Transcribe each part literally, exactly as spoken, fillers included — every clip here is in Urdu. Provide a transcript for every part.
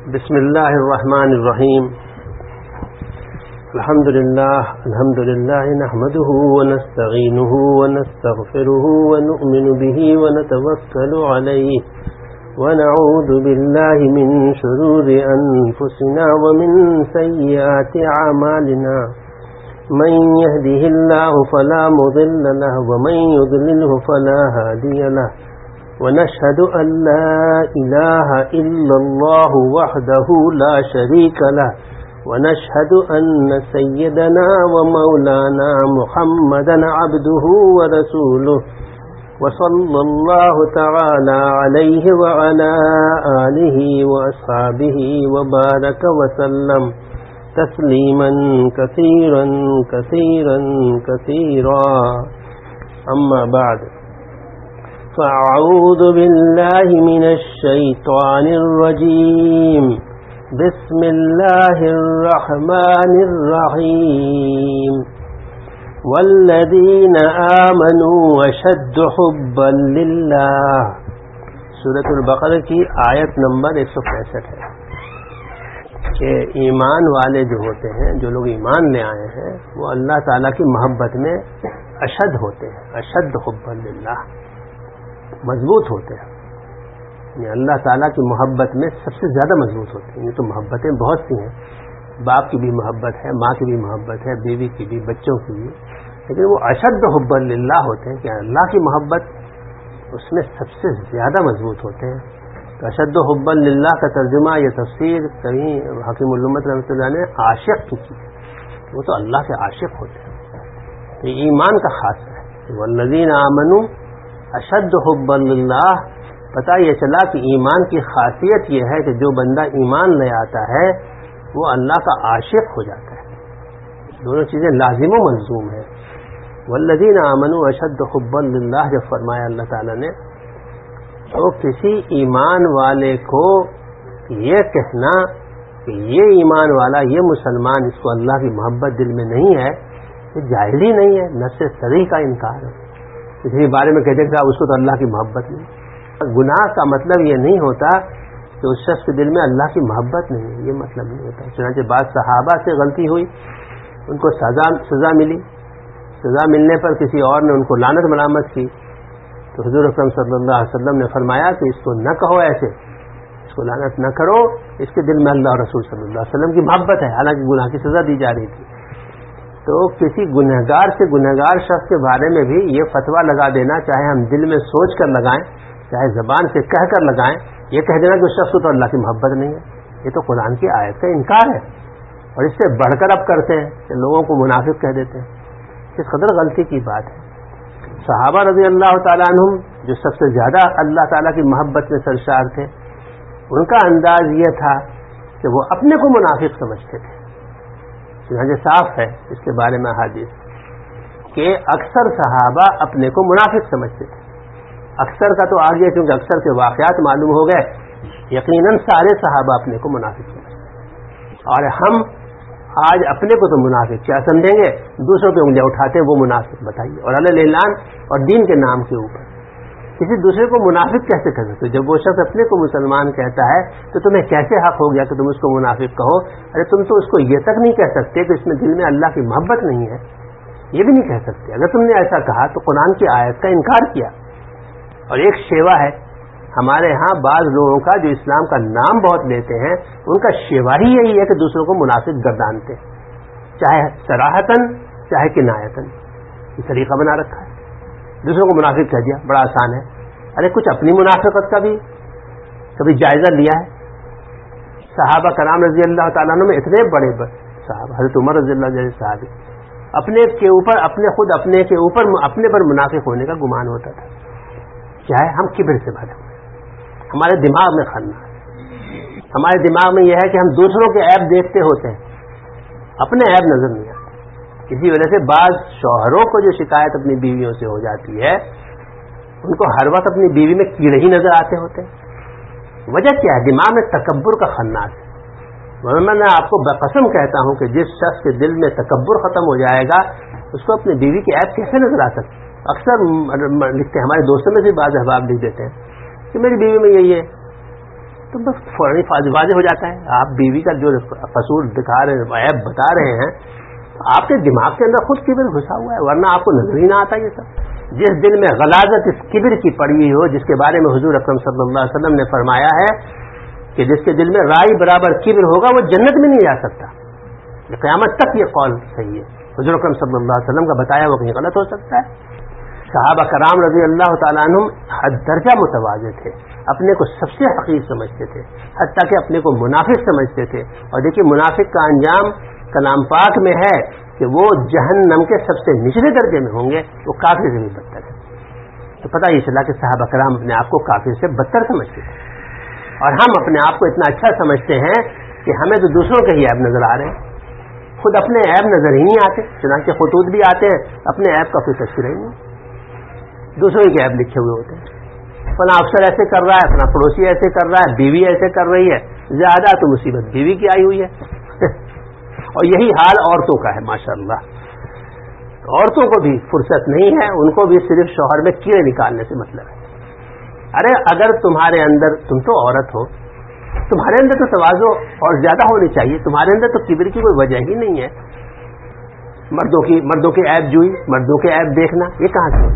بسم اللہ الرحمن الرحیم الحمد للہ الحمد للہ نحمده ونستعینه ونستغفره ونؤمن به ونتوکل علیہ ونعوذ باللہ من شرور انفسنا ومن سیئات اعمالنا من يهده الله فلا مضل له ومن يضلله فلا هادي له ونشهد أن لا إله إلا الله وحده لا شريك له ونشهد أن سيدنا ومولانا محمدا عبده ورسوله وصلى الله تعالى عليه وعلى آله وأصحابه وبارك وسلم تسليما كثيرا كثيرا كثيرا أما بعد فأعوذ بالله من الشيطان الرجيم بسم الله الرحمن الرحيم والذين آمنوا أشد حبا لله سورۃ البقرہ کی آیت نمبر ایک سو پینسٹھ ہے کہ ایمان والے جو ہوتے ہیں، جو لوگ ایمان لے آئے ہیں، وہ اللہ تعالیٰ کی محبت میں اشد ہوتے ہیں، اشد حبا للہ، مضبوط ہوتے ہیں، یعنی اللہ تعالیٰ کی محبت میں سب سے زیادہ مضبوط ہوتے ہیں۔ یہ تو محبتیں بہت سی ہیں، باپ کی بھی محبت ہے، ماں کی بھی محبت ہے، بیوی کی بھی، بچوں کی بھی، لیکن وہ اشد حبا للہ ہوتے ہیں کہ اللہ کی محبت اس میں سب سے زیادہ مضبوط ہوتے ہیں۔ تو اشد حبا للہ کا ترجمہ، یہ تفسیر کہیں حکیم الامت رحمۃ اللہ نے عاشق کی کی ہے، وہ تو اللہ کے عاشق ہوتے ہیں۔ تو یہ ایمان کا خاص ہے، والذین آمنوا اشد حبا للہ۔ پتہ یہ چلا کہ ایمان کی خاصیت یہ ہے کہ جو بندہ ایمان لے آتا ہے وہ اللہ کا عاشق ہو جاتا ہے، دونوں چیزیں لازم و ملزوم ہیں۔ والذین آمنوا اشد حبا للہ جب فرمایا اللہ تعالیٰ نے، تو کسی ایمان والے کو یہ کہنا کہ یہ ایمان والا، یہ مسلمان، اس کو اللہ کی محبت دل میں نہیں ہے، یہ جاہل ہی نہیں ہے، نفس صریح کا انکار ہے۔ اس کے بارے میں کہتے ہیں کہ اس کو تو اللہ کی محبت نہیں۔ گناہ کا مطلب یہ نہیں ہوتا کہ اس شخص کے دل میں اللہ کی محبت نہیں ہے، یہ مطلب نہیں ہوتا۔ چنانچہ بعض صحابہ سے غلطی ہوئی، ان کو سزا سزا ملی، سزا ملنے پر کسی اور نے ان کو لعنت ملامت کی، تو حضور اکرم صلی اللہ علیہ وسلم نے فرمایا کہ اس کو نہ کہو ایسے، اس کو لعنت نہ کرو، اس کے دل میں اللہ اور رسول صلی اللہ علیہ وسلم کی محبت ہے، حالانکہ گناہ کی سزا دی جا رہی تھی۔ تو کسی گنہگار سے گنہگار شخص کے بارے میں بھی یہ فتویٰ لگا دینا، چاہے ہم دل میں سوچ کر لگائیں، چاہے زبان سے کہہ کر لگائیں، یہ کہہ دینا کہ اس شخص کو تو اللہ کی محبت نہیں ہے، یہ تو قرآن کی آیت کا انکار ہے۔ اور اس سے بڑھ کر اب کرتے ہیں کہ لوگوں کو منافق کہہ دیتے ہیں، اس قدر غلطی کی بات ہے۔ صحابہ رضی اللہ تعالیٰ عنہم جو سب سے زیادہ اللہ تعالیٰ کی محبت میں سرشار تھے، ان کا انداز یہ تھا کہ وہ اپنے کو منافق سمجھتے تھے۔ چنانچہ صاف ہے اس کے بارے میں حدیث کہ اکثر صحابہ اپنے کو منافق سمجھتے تھے۔ اکثر کا تو آگے کیونکہ اکثر کے واقعات معلوم ہو گئے، یقیناً سارے صحابہ اپنے کو منافق سمجھتے ہیں۔ اور ہم آج اپنے کو تو منافق کیا سمجھیں گے، دوسروں پہ انگلیاں اٹھاتے ہیں وہ منافق، بتائیے، اور علی الاعلان اور دین کے نام کے اوپر کسی دوسرے کو منافق کیسے کہہ سکتے؟ جب وہ شخص اپنے کو مسلمان کہتا ہے تو تمہیں کیسے حق ہو گیا کہ تم اس کو منافق کہو؟ ارے تم تو اس کو یہ تک نہیں کہہ سکتے کہ اس میں دل میں اللہ کی محبت نہیں ہے، یہ بھی نہیں کہہ سکتے۔ اگر تم نے ایسا کہا تو قرآن کی آیت کا انکار کیا۔ اور ایک شیوا ہے ہمارے ہاں بعض لوگوں کا جو اسلام کا نام بہت لیتے ہیں، ان کا شیوا ہی یہی ہے کہ دوسروں کو منافق گردانتے، چاہے صراحتاً چاہے کنایتاً، یہ طریقہ بنا رکھا ہے۔ دوسروں کو منافق کہہ دیا، بڑا آسان ہے۔ ارے کچھ اپنی منافقت کا بھی کبھی جائزہ لیا ہے؟ صحابہ کرام رضی اللہ تعالیٰ عنہ میں اتنے بڑے بڑے صحابہ، حضرت عمر رضی اللہ جیسے صحابی، اپنے کے اوپر اپنے خود اپنے کے اوپر اپنے پر منافق ہونے کا گمان ہوتا تھا۔ کیا ہے؟ ہم کبر سے بھرے ہوئے، ہمارے دماغ میں خننا ہے، ہمارے دماغ میں یہ ہے کہ ہم دوسروں کے عیب دیکھتے ہوتے ہیں، اپنے عیب نظر نہیں آتے۔ اسی وجہ سے بعض شوہروں کو جو شکایت اپنی بیویوں سے ہو جاتی ہے، ان کو ہر وقت اپنی بیوی میں کیڑے ہی نظر آتے ہوتے ہیں۔ وجہ کیا ہے؟ دماغ میں تکبر کا خناس ہے۔ میں آپ کو بقسم کہتا ہوں کہ جس شخص کے دل میں تکبر ختم ہو جائے گا، اس کو اپنی بیوی کے عیب کیسے نظر آ سکتے؟ اکثر لکھتے ہیں، ہمارے دوستوں میں سے بعض احباب لکھ دیتے ہیں کہ میری بیوی میں یہی ہے، تو بس فوراً واضح ہو جاتا ہے. آپ بیوی کا جو قصور دکھا رہے ہیں، عیب بتا رہے ہیں، آپ کے دماغ کے اندر خود کبر گھسا ہوا ہے، ورنہ آپ کو نظر ہی نہ آتا یہ سب. جس دل میں غلاظت اس کبر کی پڑی ہوئی ہو، جس کے بارے میں حضور اکرم صلی اللہ علیہ وسلم نے فرمایا ہے کہ جس کے دل میں رائی برابر کبر ہوگا وہ جنت میں نہیں جا سکتا. قیامت تک یہ قول صحیح ہے. حضور اکرم صلی اللہ علیہ وسلم کا بتایا وہ کہیں غلط ہو سکتا ہے؟ صحابہ کرام رضی اللہ تعالیٰ عنہم حد درجہ متواضع تھے، اپنے کو سب سے حقیر سمجھتے تھے، حتیٰ کہ اپنے کو منافق سمجھتے تھے. اور دیکھیے منافق کا انجام کلام پاک میں ہے کہ وہ جہنم کے سب سے نچلے درجے میں ہوں گے، وہ کافر سے بھی بدتر ہے. تو پتہ یہ چلا کہ صحابہ کرام اپنے آپ کو کافر سے بدتر سمجھتے تھے، اور ہم اپنے آپ کو اتنا اچھا سمجھتے ہیں کہ ہمیں تو دوسروں کے ہی عیب نظر آ رہے ہیں، خود اپنے عیب نظر ہی نہیں آتے. چنانچہ خطوط بھی آتے ہیں، اپنے عیب کا کوئی تذکرہ ہی نہیں، دوسروں کے عیب لکھے ہوئے ہوتے ہیں. فلاں افسر ایسے کر رہا ہے، فلاں پڑوسی ایسے کر رہا ہے، بیوی ایسے کر رہی ہے. زیادہ تو مصیبت بیوی کی آئی ہوئی ہے. اور یہی حال عورتوں کا ہے ماشاءاللہ. عورتوں کو بھی فرصت نہیں ہے، ان کو بھی صرف شوہر میں کیڑے نکالنے سے مطلب ہے. ارے اگر تمہارے اندر، تم تو عورت ہو، تمہارے اندر تو تواضع اور زیادہ ہونی چاہیے، تمہارے اندر تو کبر کی کوئی وجہ ہی نہیں ہے. مردوں کی مردوں کے عیب جوئی، مردوں کے عیب دیکھنا، یہ کہاں سے؟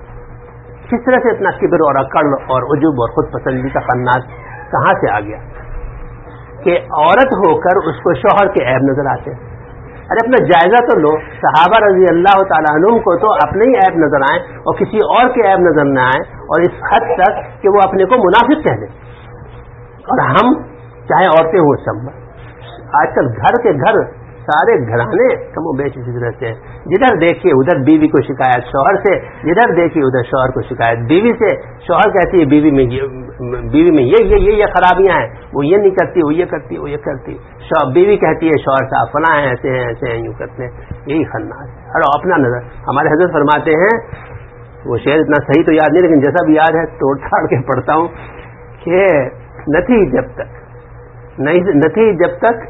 کس طرح سے اتنا کبر اور اکڑ اور عجب اور خود پسندی کا خناس کہاں سے آ گیا کہ عورت ہو کر اس کو شوہر کے عیب نظر آتے ہیں؟ ارے اپنا جائزہ تو لو. صحابہ رضی اللہ تعالیٰ عنہم کو تو اپنے ہی عیب نظر آئیں اور کسی اور کے عیب نظر نہ آئیں، اور اس حد تک کہ وہ اپنے کو منافق کہہ دیں. اور ہم چاہے عورتیں ہوں سب، آج کل گھر کے گھر سارے گھرانے کم و بیش اسی طرح سے، جدھر دیکھیے ادھر بیوی کو شکایت شوہر سے، جدھر دیکھیے ادھر شوہر کو شکایت بیوی سے. شوہر کہتی ہے بیوی میں بیوی میں یہ یہ یہ خرابیاں ہیں، وہ یہ نہیں کرتی، وہ یہ کرتی، وہ یہ کرتی. بیوی کہتی ہے شوہر صاحب فلاں ہیں، ایسے ہیں ایسے ہیں، یوں کرتے ہیں. یہی خناس ہے. اور اپنا نظر ہمارے حضرت فرماتے ہیں، وہ شعر اتنا صحیح تو یاد نہیں لیکن جیسا بھی یاد ہے توڑ چھاڑ کے پڑھتا ہوں کہ نہ تھی جب تک نہ تھی جب تک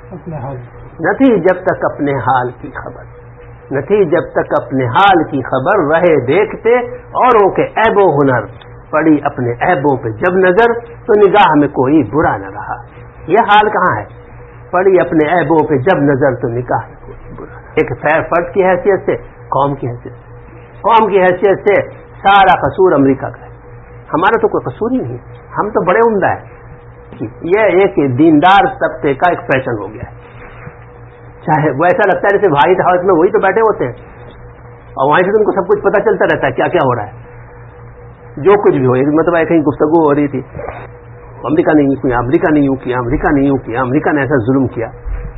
نہ تھی جب تک اپنے حال کی خبر، نہ تھی جب تک اپنے حال کی خبر، رہے دیکھتے اوروں کے عیب و ہنر، پڑی اپنے عیبوں پہ جب نظر تو نگاہ میں کوئی برا نہ رہا. یہ حال کہاں ہے؟ پڑی اپنے عیبوں پہ جب نظر تو نگاہ میں کوئی برا نہ. ایک فرد کی حیثیت سے، قوم کی حیثیت سے قوم کی حیثیت سے سارا قصور امریکہ کا ہے. ہمارا تو کوئی قصور ہی نہیں، ہم تو بڑے عمدہ ہیں. یہ ایک دیندار طبقے کا ایک فیشن ہو گیا ہے. چاہے وہ ایسا لگتا ہے جیسے وائٹ ہاؤس میں وہی تو بیٹھے ہوتے ہیں اور وہیں سے تم کو سب کچھ پتہ چلتا رہتا ہے کیا کیا ہو رہا ہے، جو کچھ بھی ہو. ایک مطلب کہیں گفتگو ہو رہی تھی، امریکہ نے یوں کیا، امریکہ نے یوں کیا، امریکہ نے یوں کیا، امریکہ نے ایسا ظلم کیا.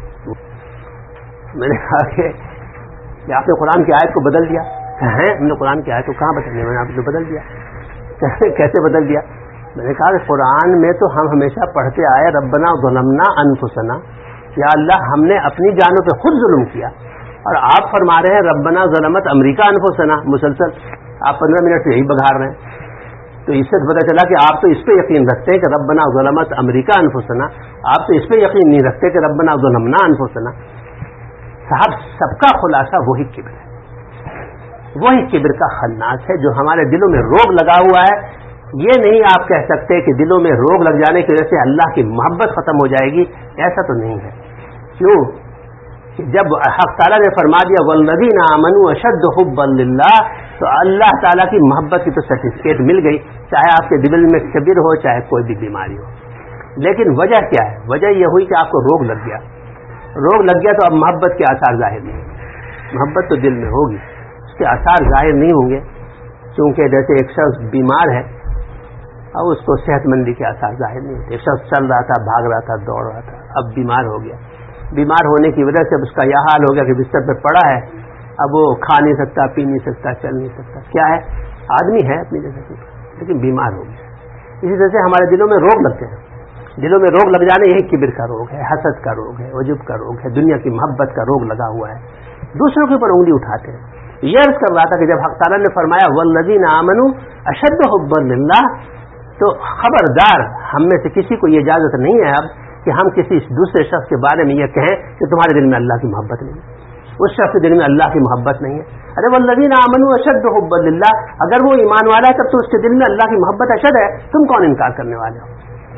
میں نے کہا کہ آپ نے قرآن کی آیت کو بدل دیا ہے. ہم نے قرآن کی آیت کو کہاں بدل دیا؟ میں نے آپ کو بدل دیا. کیسے بدل دیا؟ میں نے کہا کہ قرآن میں تو ہم ہمیشہ پڑھتے آئے ربنا ظلمنا انفسنا، یا اللہ ہم نے اپنی جانوں پہ خود ظلم کیا، اور آپ فرما رہے ہیں ربنا ظلمت امریکہ انفسنا. مسلسل آپ پندرہ منٹ سے یہی بگھار رہے ہیں. تو اس سے پتہ چلا کہ آپ تو اس پہ یقین رکھتے ہیں کہ ربنا ظلمت امریکہ انفسنا، آپ تو اس پہ یقین نہیں رکھتے کہ ربنا ظلمنا انفسنا. صاحب سب کا خلاصہ وہی کبر ہے، وہی کبر کا خناس ہے جو ہمارے دلوں میں روگ لگا ہوا ہے. یہ نہیں آپ کہہ سکتے کہ دلوں میں روگ لگ جانے کی وجہ سے اللہ کی محبت ختم ہو جائے گی، ایسا تو نہیں ہے. کیوں کہ جب حق تعالیٰ نے فرما دیا والذین آمنوا اشد حبا للہ، تو اللہ تعالیٰ کی محبت کی تو سرٹیفکیٹ مل گئی، چاہے آپ کے دل میں کبر ہو چاہے کوئی بھی بیماری ہو. لیکن وجہ کیا ہے؟ وجہ یہ ہوئی کہ آپ کو روگ لگ گیا. روگ لگ گیا تو اب محبت کے آثار ظاہر نہیں ہوں. محبت تو دل میں ہوگی، اس کے آثار ظاہر نہیں ہوں گے. چونکہ جیسے ایک شخص بیمار ہے اب اس کو صحت مندی کے آثار ظاہر نہیں ہوتے. ایک شخص چل رہا تھا، بھاگ رہا تھا، دوڑ رہا تھا، اب بیمار ہو گیا. بیمار ہونے کی وجہ سے اب اس کا یہ حال ہو گیا کہ بستر پہ پڑا ہے، اب وہ کھا نہیں سکتا، پی نہیں سکتا، چل نہیں سکتا. کیا ہے؟ آدمی ہے اپنی جگہ لیکن بیمار ہو گیا. اسی طرح سے ہمارے دلوں میں روگ لگتے ہیں. دلوں میں روگ لگ جانے یہی کبر کا روگ ہے، حسد کا روگ ہے، عجب کا روگ ہے، دنیا کی محبت کا روگ لگا ہوا ہے. دوسروں کے اوپر انگلی اٹھاتے ہیں. یہ عرض کر رہا تھا کہ جب حق تعالیٰ نے فرمایا والذین آمنوا اشد حبا للہ، تو خبردار ہم میں سے کسی کو یہ اجازت نہیں ہے اب کہ ہم کسی دوسرے شخص کے بارے میں یہ کہیں کہ تمہارے دل میں اللہ کی محبت نہیں ہے، اس شخص کے دل میں اللہ کی محبت نہیں ہے. ارے والذین آمنوا اشد حبا للہ، اگر وہ ایمان والا ہے تب تو اس کے دل میں اللہ کی محبت اشد ہے. تم کون انکار کرنے والے ہو؟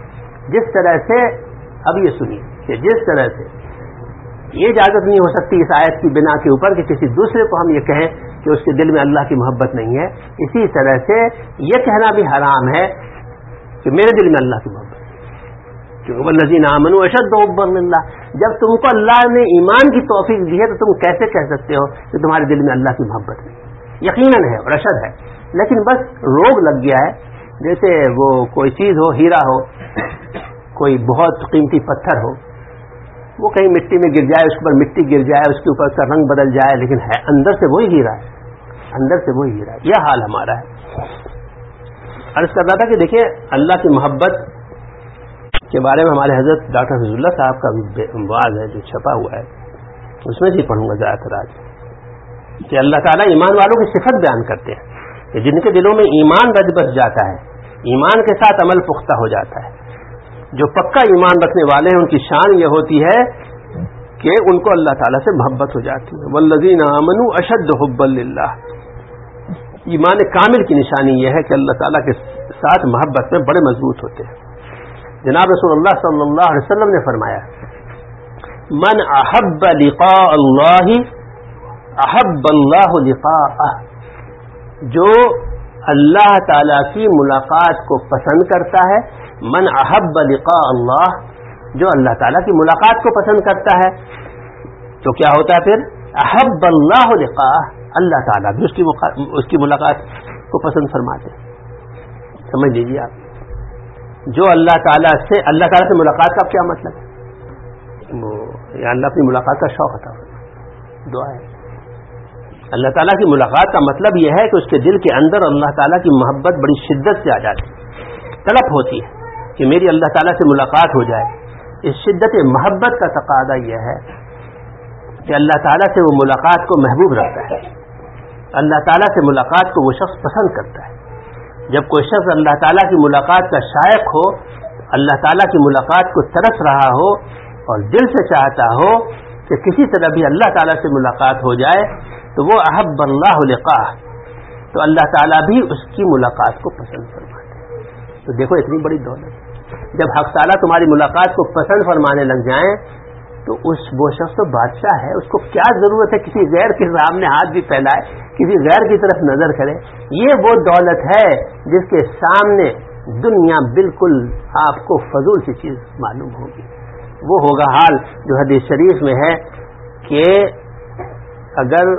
جس طرح سے، اب یہ سنیے کہ جس طرح سے یہ اجازت نہیں ہو سکتی اس آیت کی بنا کے اوپر کہ کسی دوسرے کو ہم یہ کہیں کہ اس کے دل میں اللہ کی محبت نہیں ہے، اسی طرح سے یہ کہنا بھی حرام ہے کہ میرے دل میں اللہ کی محبت ہے، کیونکہ والذین آمنوا اشد حبا للہ، جب تم کو اللہ نے ایمان کی توفیق دی ہے تو تم کیسے کہہ سکتے ہو کہ تمہارے دل میں اللہ کی محبت نہیں؟ یقیناً ہے اور اشد ہے، لیکن بس روگ لگ گیا ہے، جیسے وہ کوئی چیز ہو، ہیرا ہو، کوئی بہت قیمتی پتھر ہو، وہ کہیں مٹی میں گر جائے، اس پر مٹی گر جائے، اس کے اوپر اس کا رنگ بدل جائے، لیکن ہے اندر سے وہی ہیرا ہے، اندر سے وہی ہیرا ہے۔ یہ حال ہمارا ہے۔ عرض کر رہا تھا کہ دیکھیں اللہ کی محبت کے بارے میں ہمارے حضرت ڈاکٹر فضل اللہ صاحب کا بھی واعظ ہے جو چھپا ہوا ہے، اس میں بھی پڑھوں گا زیادہ تر آج، کہ اللہ تعالیٰ ایمان والوں کی صفت بیان کرتے ہیں کہ جن کے دلوں میں ایمان رچ بس جاتا ہے، ایمان کے ساتھ عمل پختہ ہو جاتا ہے، جو پکا ایمان رکھنے والے ہیں ان کی شان یہ ہوتی ہے کہ ان کو اللہ تعالیٰ سے محبت ہو جاتی ہے۔ والذین آمنوا اشد حبا للہ، ایمان کامل کی نشانی یہ ہے کہ اللہ تعالیٰ کے ساتھ محبت میں بڑے مضبوط ہوتے ہیں۔ جناب رسول اللہ صلی اللہ علیہ وسلم نے فرمایا من احب لقاء اللہ احب اللہ لقاءہ، جو اللہ تعالیٰ کی ملاقات کو پسند کرتا ہے، من احب لقاء اللہ، جو اللہ تعالیٰ کی ملاقات کو پسند کرتا ہے تو کیا ہوتا ہے پھر؟ احب اللہ لقاءہ، اللہ تعالیٰ بھی اس کی اس کی ملاقات کو پسند فرماتے ہیں۔ سمجھ لیجیے آپ، جو اللہ تعالیٰ سے اللہ تعالیٰ سے ملاقات کا کیا مطلب ہے؟ وہ یا اللہ اپنی ملاقات کا شوق عطا فرمائے، دعا ہے۔ اللہ تعالیٰ کی ملاقات کا مطلب یہ ہے کہ اس کے دل کے اندر اللہ تعالیٰ کی محبت بڑی شدت سے آ جاتی ہے، طلب ہوتی ہے کہ میری اللہ تعالیٰ سے ملاقات ہو جائے۔ اس شدت محبت کا تقاضا یہ ہے کہ اللہ تعالیٰ سے وہ ملاقات کو محبوب رکھتا ہے، اللہ تعالیٰ سے ملاقات کو وہ شخص پسند کرتا ہے۔ جب کوئی شخص اللہ تعالیٰ کی ملاقات کا شائق ہو، اللہ تعالیٰ کی ملاقات کو ترس رہا ہو اور دل سے چاہتا ہو کہ کسی طرح بھی اللہ تعالیٰ سے ملاقات ہو جائے، تو وہ احب اللہ لقاء، تو اللہ تعالیٰ بھی اس کی ملاقات کو پسند فرماتے ہیں۔ تو دیکھو اتنی بڑی دولت، جب حق تعالیٰ تمہاری ملاقات کو پسند فرمانے لگ جائیں تو اس وہ شخص تو بادشاہ ہے، اس کو کیا ضرورت ہے کسی غیر کے سامنے ہاتھ بھی پھیلائے، کسی غیر کی طرف نظر کرے۔ یہ وہ دولت ہے جس کے سامنے دنیا بالکل آپ کو فضول سی چیز معلوم ہوگی۔ وہ ہوگا حال جو حدیث شریف میں ہے کہ اگر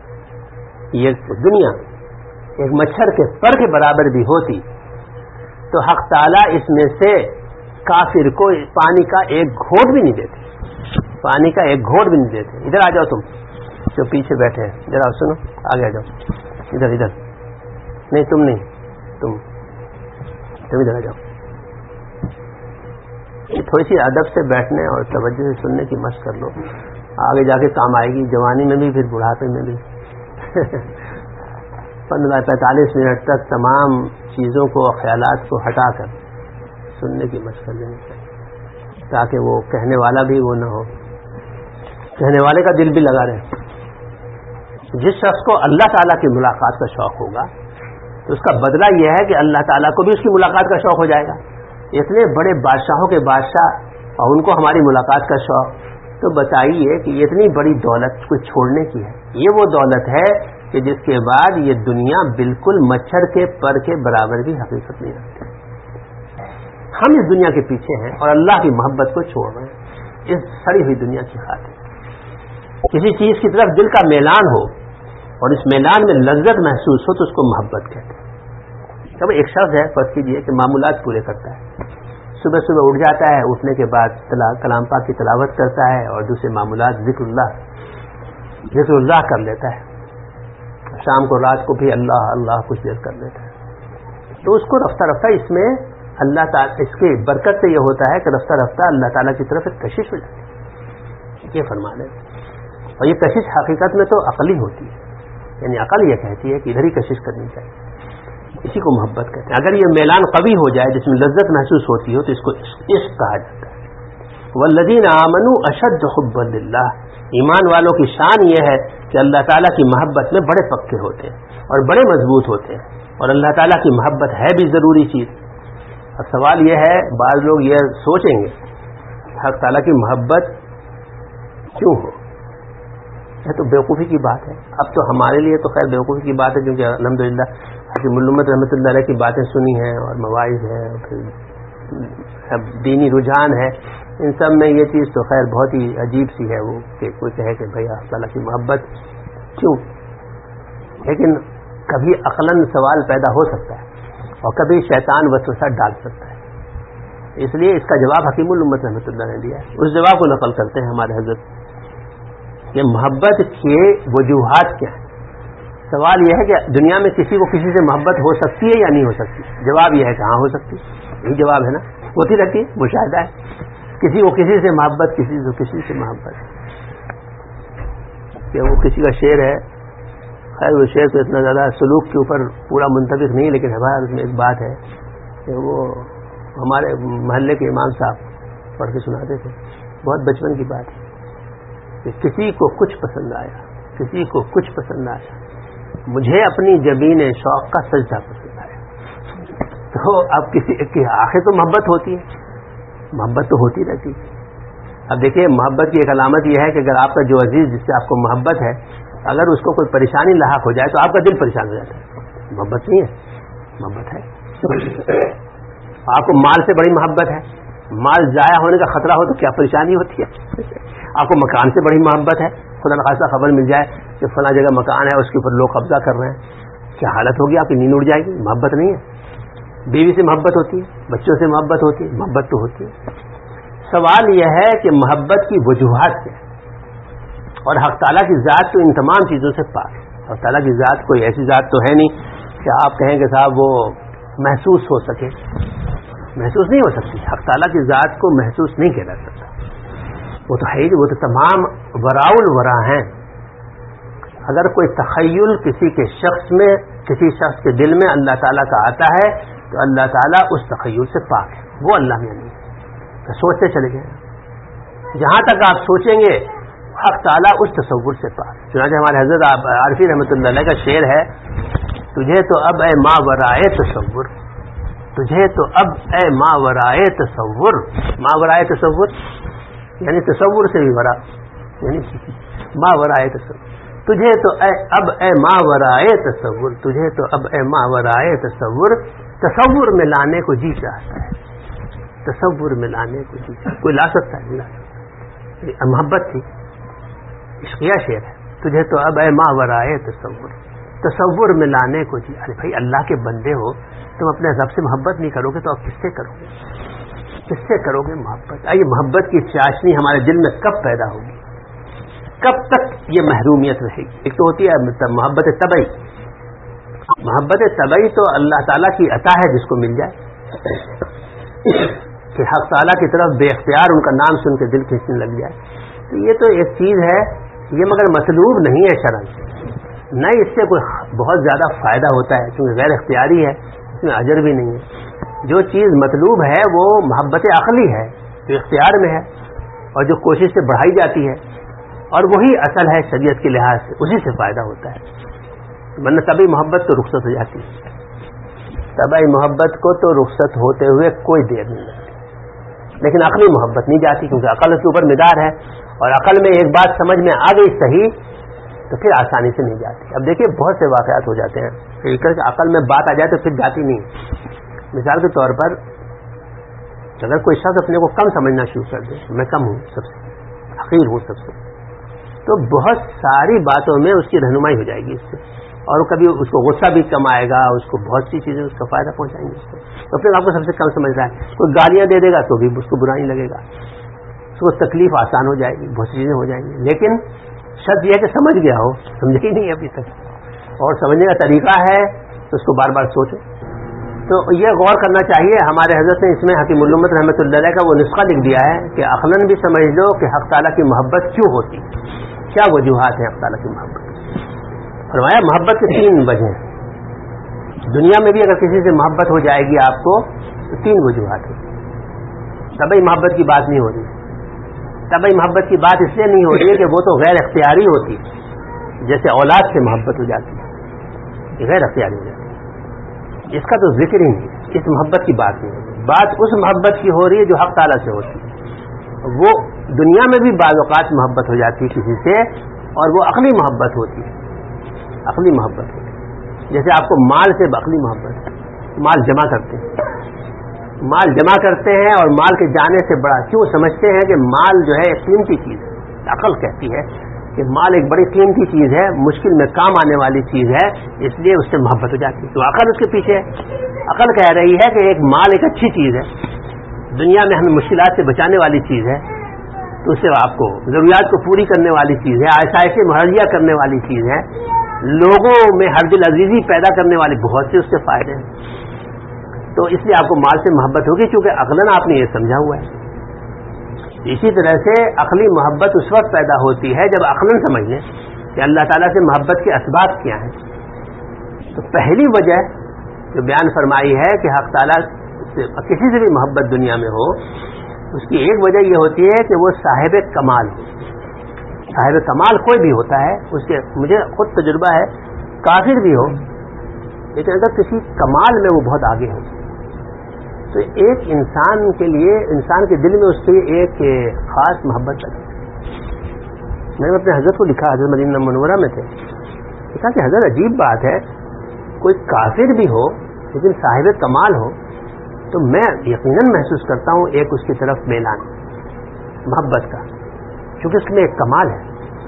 یہ دنیا ایک مچھر کے پر کے برابر بھی ہوتی تو حق تعالیٰ اس میں سے کافر کو پانی کا ایک گھونٹ بھی نہیں دیتے، پانی کا ایک گھونٹ بھی نہیں دیتے۔ ادھر آ جاؤ تم جو پیچھے بیٹھے ہیں، ذرا سنو، آگے آ جاؤ، ادھر ادھر نہیں تم نہیں تم تم ادھر آ جاؤ۔ تھوڑی سی ادب سے بیٹھنے اور توجہ سے سننے کی مشق کر لو، آگے جا کے کام آئے گی، جوانی میں بھی پھر بڑھاپے میں بھی۔ پندرہ پینتالیس منٹ تک تمام چیزوں کو خیالات کو ہٹا کر سننے کی مشق کر لینی چاہیے تاکہ وہ کہنے والا بھی وہ نہ ہو، کہنے والے کا دل بھی لگا رہے۔ جس شخص کو اللہ تعالیٰ کی ملاقات کا شوق ہوگا تو اس کا بدلہ یہ ہے کہ اللہ تعالیٰ کو بھی اس کی ملاقات کا شوق ہو جائے گا۔ اتنے بڑے بادشاہوں کے بادشاہ اور ان کو ہماری ملاقات کا شوق، تو بتائیے کہ یہ اتنی بڑی دولت کو چھوڑنے کی ہے۔ یہ وہ دولت ہے کہ جس کے بعد یہ دنیا بالکل مچھر کے پر کے برابر بھی حقیقت نہیں رکھتی۔ ہم اس دنیا کے پیچھے ہیں اور اللہ کی محبت کو چھوڑ رہے ہیں اس سڑی ہوئی دنیا کی خاطر۔ کسی چیز کی طرف دل کا میلان ہو اور اس میلان میں لذت محسوس ہو تو اس کو محبت کہتے ہیں۔ اب ایک شخص ہے، فرض کیجیے کہ معمولات پورے کرتا ہے، صبح صبح اٹھ جاتا ہے، اٹھنے کے بعد کلام پاک کی تلاوت کرتا ہے اور دوسرے معمولات ذکر اللہ ذکر اللہ کر لیتا ہے، شام کو رات کو بھی اللہ اللہ کچھ دیر کر لیتا ہے، تو اس کو رفتہ رفتہ اس میں اللہ تعالیٰ اس کی برکت سے یہ ہوتا ہے کہ رفتہ رفتہ اللہ تعالیٰ کی طرف ایک کشش ہو جاتی ہے۔ یہ فرمان ہے، اور یہ کشش حقیقت میں تو عقلی ہوتی ہے، یعنی عقل یہ کہتی ہے کہ ادھر ہی کشش کرنی چاہیے، اسی کو محبت کہتے ہیں۔ اگر یہ میلان قوی ہو جائے جس میں لذت محسوس ہوتی ہو تو اس کو عشق کہا جاتا ہے۔ والذین آمنوا اشد حبا للہ، ایمان والوں کی شان یہ ہے کہ اللہ تعالیٰ کی محبت میں بڑے پکے ہوتے ہیں اور بڑے مضبوط ہوتے ہیں، اور اللہ تعالیٰ کی محبت ہے بھی ضروری چیز، اب سوال یہ ہے، بعض لوگ یہ سوچیں گے حق تعالیٰ کی محبت کیوں ہو؟ یہ تو بیوقوفی کی بات ہے. اب تو ہمارے لیے تو خیر بیوقوفی کی بات ہے، کیونکہ الحمدللہ حکیم الامت رحمۃ اللہ علیہ کی باتیں سنی ہیں اور مواعظ ہیں، پھر دینی رجحان ہے، ان سب میں یہ چیز تو خیر بہت ہی عجیب سی ہے وہ کہ کوئی کہے کہ بھئی اللہ تعالیٰ کی محبت کیوں. لیکن کبھی عقلاً سوال پیدا ہو سکتا ہے اور کبھی شیطان وسوسہ ڈال سکتا ہے، اس لیے اس کا جواب حکیم الامت رحمۃ اللہ نے دیا ہے. اس جواب کو نقل کرتے ہیں ہمارے حضرت کہ محبت کے وجوہات کیا ہیں. سوال یہ ہے کہ دنیا میں کسی کو کسی سے محبت ہو سکتی ہے یا نہیں ہو سکتی؟ جواب یہ ہے کہ ہاں ہو سکتی ہے. یہی جواب ہے نا، ہوتی رہتی ہے، مشاہدہ ہے. کسی کو کسی سے محبت، کسی کو کسی سے محبت. کہ وہ کسی کا شعر ہے، خیر وہ شعر تو اتنا زیادہ سلوک کے اوپر پورا منطبق نہیں، لیکن ہمارے اس میں ایک بات ہے کہ وہ ہمارے محلے کے امام صاحب پڑھ کے سناتے تھے، بہت بچپن کی بات ہے کہ کسی کو کچھ پسند آیا، کسی کو کچھ پسند آیا، مجھے اپنی جبین شوق کا سجدہ پسند آیا. تو اب کسی کی آخر تو محبت ہوتی ہے، محبت تو ہوتی رہتی ہے. اب دیکھیے محبت کی ایک علامت یہ ہے کہ اگر آپ کا جو عزیز جس سے آپ کو محبت ہے، اگر اس کو کوئی پریشانی لاحق ہو جائے تو آپ کا دل پریشان ہو جاتا ہے. محبت نہیں ہے، محبت ہے. آپ کو مال سے بڑی محبت ہے، مال ضائع ہونے کا خطرہ ہو تو کیا پریشانی ہوتی ہے. آپ کو مکان سے بڑی محبت ہے، خدا نخواستہ خبر مل جائے کہ فلاں جگہ مکان ہے، اس کے اوپر لوگ قبضہ کر رہے ہیں، کیا حالت ہوگی آپ کی، نیند اڑ جائے گی. محبت نہیں ہے. بیوی سے محبت ہوتی ہے، بچوں سے محبت ہوتی ہے، محبت تو ہوتی ہے. سوال یہ ہے کہ محبت کی وجوہات کیا ہے. اور حق تعالیٰ کی ذات تو ان تمام چیزوں سے پاک ہے. حق تعالیٰ کی ذات کوئی ایسی ذات تو ہے نہیں کہ آپ کہیں کہ صاحب وہ محسوس ہو سکے، محسوس نہیں ہو سکتی. حق تعالیٰ کی ذات کو محسوس نہیں کیا جا سکتا، وہ تو ہے ہی، وہ تو تمام وراء الورا ہیں. اگر کوئی تخیل کسی کے شخص میں، کسی شخص کے دل میں اللہ تعالیٰ کا آتا ہے تو اللہ تعالیٰ اس تخیل سے پاک ہے، وہ اللہ میں نہیں ہے. تو سوچتے چلے گئے، جہاں تک آپ سوچیں گے حق تعالیٰ اس تصور سے پاک. چنانچہ ہمارے حضرت عارفی رحمۃ اللہ علیہ کا شعر ہے، تجھے تو اب اے ما ورائے تصور، تجھے تو اب اے ما ورائے تصور. ما ورائے تصور یعنی تصور سے بھی ورا، یعنی ما ورائے تصور. تجھے تو اے اب اے ما ورائے تصور، تجھے تو اب اے ما ورائے تصور. تصور میں لانے کو جی چاہتا ہے، تصور میں لانے کو جی چاہتا ہے. کوئی لا سکتا ہے؟ نہیں لا سکتا. محبت تھی، عشقیہ شعر ہے. تجھے تو اب اے ما ورائے تصور، تصور میں لانے کو جی. ارے بھائی اللہ کے بندے ہو، تم اپنے رب سے محبت نہیں کرو گے تو اب کس سے کرو گے، کس سے کرو گے محبت؟ آئیے محبت کی چاشنی ہمارے دل میں کب پیدا ہوگی، کب تک یہ محرومیت رہے گی؟ ایک تو ہوتی ہے محبت طبعی. محبت طبعی تو اللہ تعالیٰ کی عطا ہے جس کو مل جائے کہ حق تعالیٰ کی طرف بے اختیار ان کا نام سن کے دل کھینچنے لگ جائے. تو یہ تو ایک چیز ہے، یہ مگر مطلوب نہیں ہے شرعاً، نہ اس سے کوئی بہت زیادہ فائدہ ہوتا ہے کیونکہ غیر اختیاری ہے، اس میں اجر بھی نہیں ہے. جو چیز مطلوب ہے وہ محبت عقلی ہے جو اختیار میں ہے اور جو کوشش سے بڑھائی جاتی ہے، اور وہی اصل ہے شریعت کے لحاظ سے، اسی سے فائدہ ہوتا ہے. ورنہ طبعی محبت تو رخصت ہو جاتی ہے. طبعی محبت کو تو رخصت ہوتے ہوئے کوئی دیر نہیں لگتی، لیکن عقلی محبت نہیں جاتی کیونکہ عقل کے اوپر مدار ہے، اور عقل میں ایک بات سمجھ میں آ گئی صحیح تو پھر آسانی سے نہیں جاتی. اب دیکھیے بہت سے واقعات ہو جاتے ہیں کہ عقل میں بات آ جائے تو پھر جاتی نہیں. مثال کے طور پر اگر کوئی شخص اپنے کو کم سمجھنا شروع کر دے، میں کم ہوں، سب سے حقیر ہوں سب سے، تو بہت ساری باتوں میں اس کی رہنمائی ہو جائے گی اس سے، اور کبھی اس کو غصہ بھی کم آئے گا، اس کو بہت سی چیزیں اس کا فائدہ پہنچائیں گی اس کو. تو پھر آپ کو سب سے کم سمجھ رہا ہے، کوئی گالیاں دے دے گا تو بھی اس کو برا نہیں لگے گا، اس کو تکلیف آسان ہو جائے گی، بہت سی چیزیں ہو جائیں گی. لیکن شرط یہ ہے کہ سمجھ گیا ہو، سمجھے ہی نہیں ابھی تک، اور سمجھنے کا طریقہ ہے تو اس کو بار بار سوچو. تو یہ غور کرنا چاہیے. ہمارے حضرت نے اس میں حکیم الامت رحمۃ اللہ علیہ کا وہ نسخہ لکھ دیا ہے کہ عقلاً بھی سمجھ لو کہ حق تعالیٰ کی محبت کیوں ہوتی، کیا وجوہات ہیں حق تعالیٰ کی محبت. فرمایا محبت کے تین وجہ ہیں. دنیا میں بھی اگر کسی سے محبت ہو جائے گی آپ کو تو تین وجوہات ہیں. طبعی محبت کی بات نہیں ہو رہی. طبعی محبت کی بات اس لیے نہیں ہو رہی ہے کہ وہ تو غیر اختیاری ہوتی ہے، جیسے اولاد سے محبت ہو جاتی ہے، یہ غیر اختیاری ہو جاتی ہے، اس کا تو ذکر ہی نہیں، اس محبت کی بات نہیں ہے. بات اس محبت کی ہو رہی ہے جو حق تعالیٰ سے ہوتی ہے. وہ دنیا میں بھی بعض اوقات محبت ہو جاتی ہے کسی سے، اور وہ عقلی محبت ہوتی ہے، عقلی محبت ہوتی ہے. جیسے آپ کو مال سے عقلی محبت ہے، مال جمع کرتے ہیں، مال جمع کرتے ہیں اور مال کے جانے سے بڑا کیوں سمجھتے ہیں کہ مال جو ہے ایک قیمتی چیز ہے. عقل کہتی ہے کہ مال ایک بڑی قیمتی چیز ہے، مشکل میں کام آنے والی چیز ہے، اس لیے اس سے محبت ہو جاتی ہے. تو عقل اس کے پیچھے ہے. عقل کہہ رہی ہے کہ ایک مال ایک اچھی چیز ہے، دنیا میں ہمیں مشکلات سے بچانے والی چیز ہے، تو اس سے آپ کو ضروریات کو پوری کرنے والی چیز ہے، آسائش مہیا کرنے والی چیز ہے، لوگوں میں ہر دل عزیزی پیدا کرنے والی بہت سے اس سے فائدے ہیں. تو اس لیے آپ کو مال سے محبت ہوگی کیونکہ عقلاً آپ نے یہ سمجھا ہوا ہے. اسی طرح سے عقلی محبت اس وقت پیدا ہوتی ہے جب عقلاً سمجھ لیں کہ اللہ تعالیٰ سے محبت کے اسباب کیا ہیں. تو پہلی وجہ جو بیان فرمائی ہے کہ حق تعالیٰ سے کسی سے بھی محبت دنیا میں ہو، اس کی ایک وجہ یہ ہوتی ہے کہ وہ صاحب کمال ہو. صاحب کمال کوئی بھی ہوتا ہے، اس کے مجھے خود تجربہ ہے، کافر بھی ہو لیکن اگر کسی کمال میں وہ بہت آگے ہو تو ایک انسان کے لیے، انسان کے دل میں اس کے لیے ایک خاص محبت پیدا ہے. میں نے اپنے حضرت کو لکھا، حضرت مدینہ منورہ میں تھے، کہا کہ حضرت عجیب بات ہے، کوئی کافر بھی ہو لیکن صاحب کمال ہو تو میں یقیناً محسوس کرتا ہوں ایک اس کی طرف میلان محبت کا، کیونکہ اس میں ایک کمال ہے.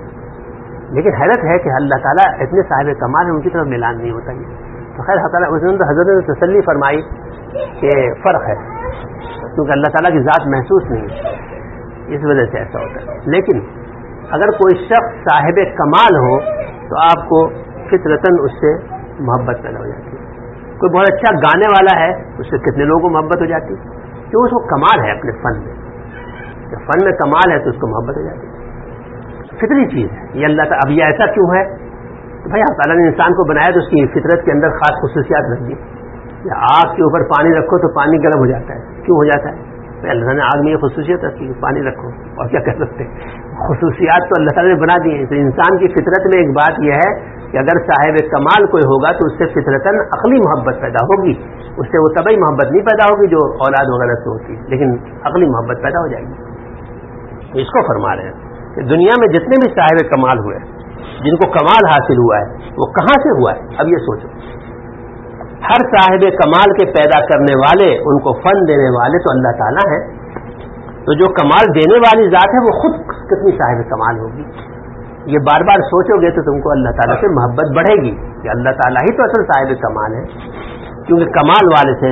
لیکن حیرت ہے کہ اللہ تعالیٰ اتنے صاحب کمال ہیں، ان کی طرف میلان نہیں ہوتا. یہ تو خیر اس نے تو حضرت نے تسلی فرمائی کہ فرق ہے، کیونکہ اللہ تعالیٰ کی ذات محسوس نہیں ہے، اس وجہ سے ایسا ہوتا ہے. لیکن اگر کوئی شخص صاحب کمال ہو تو آپ کو فطرتاً اس سے محبت پیدا ہو جاتی ہے. کوئی بہت اچھا گانے والا ہے، اس سے کتنے لوگوں کو محبت ہو جاتی ہے، کیوں اس کو کمال ہے اپنے فن میں. جب فن میں کمال ہے تو اس کو محبت ہو جاتی ہے. فطری چیز ہے یہ. اللہ تعالیٰ اب یہ ایسا کیوں ہے کہ بھائی اللہ تعالیٰ نے انسان کو بنایا تو اس کی فطرت کے اندر خاص خصوصیات رکھ دی. یا آگ کے اوپر پانی رکھو تو پانی گرم ہو جاتا ہے، کیوں ہو جاتا ہے؟ اللہ نے آگ میں یہ خصوصیت رکھی، پانی رکھو، اور کیا کہہ سکتے ہیں، خصوصیات تو اللہ تعالیٰ نے بنا دی ہیں. تو انسان کی فطرت میں ایک بات یہ ہے کہ اگر صاحب کمال کوئی ہوگا تو اس سے فطرتاً عقلی محبت پیدا ہوگی، اس سے وہ طبعی محبت نہیں پیدا ہوگی جو اولاد وغیرہ سے ہوتی ہے، لیکن عقلی محبت پیدا ہو جائے گی. اس کو فرما رہے ہیں کہ دنیا میں جتنے بھی صاحب کمال ہوئے، جن کو کمال حاصل ہوا ہے، وہ کہاں سے ہوا ہے؟ اب یہ سوچو، ہر صاحب کمال کے پیدا کرنے والے، ان کو فن دینے والے تو اللہ تعالیٰ ہیں. تو جو کمال دینے والی ذات ہے وہ خود کتنی صاحب کمال ہوگی. یہ بار بار سوچو گے تو تم کو اللہ تعالیٰ سے محبت بڑھے گی کہ اللہ تعالیٰ ہی تو اصل صاحب کمال ہے، کیونکہ کمال والے سے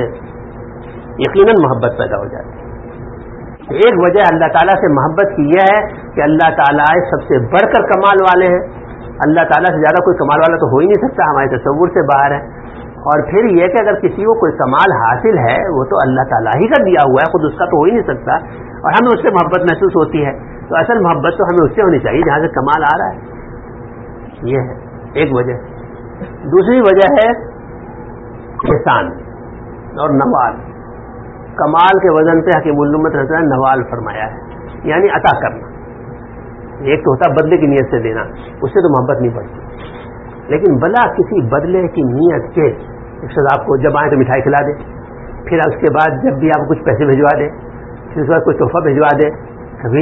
یقیناً محبت پیدا ہو جاتی ہے. ایک وجہ اللہ تعالیٰ سے محبت کی یہ ہے کہ اللہ تعالیٰ سب سے بڑھ کر کمال والے ہیں. اللہ تعالیٰ سے زیادہ کوئی کمال والا تو ہو ہی نہیں سکتا، ہمارے تصور سے باہر ہے. اور پھر یہ کہ اگر کسی کو کوئی کمال حاصل ہے وہ تو اللہ تعالیٰ ہی کا دیا ہوا ہے، خود اس کا تو ہو ہی نہیں سکتا، اور ہمیں اس سے محبت محسوس ہوتی ہے. تو اصل محبت تو ہمیں اس سے ہونی چاہیے جہاں سے کمال آ رہا ہے. یہ ہے ایک وجہ. دوسری وجہ ہے احسان اور نوال. کمال کے وزن پہ حکیم الامت رضا نے نوال فرمایا ہے، یعنی عطا کرنا. ایک تو ہوتا بدلے کی نیت سے دینا، اس سے تو محبت نہیں بڑھتی، لیکن بلا کسی بدلے کی نیت کے شخص آپ کو جب آئے تو مٹھائی کھلا دے، پھر اس کے بعد جب بھی آپ کو کچھ پیسے بھجوا دے، پھر اس کے بعد کوئی تحفہ بھجوا دے. کبھی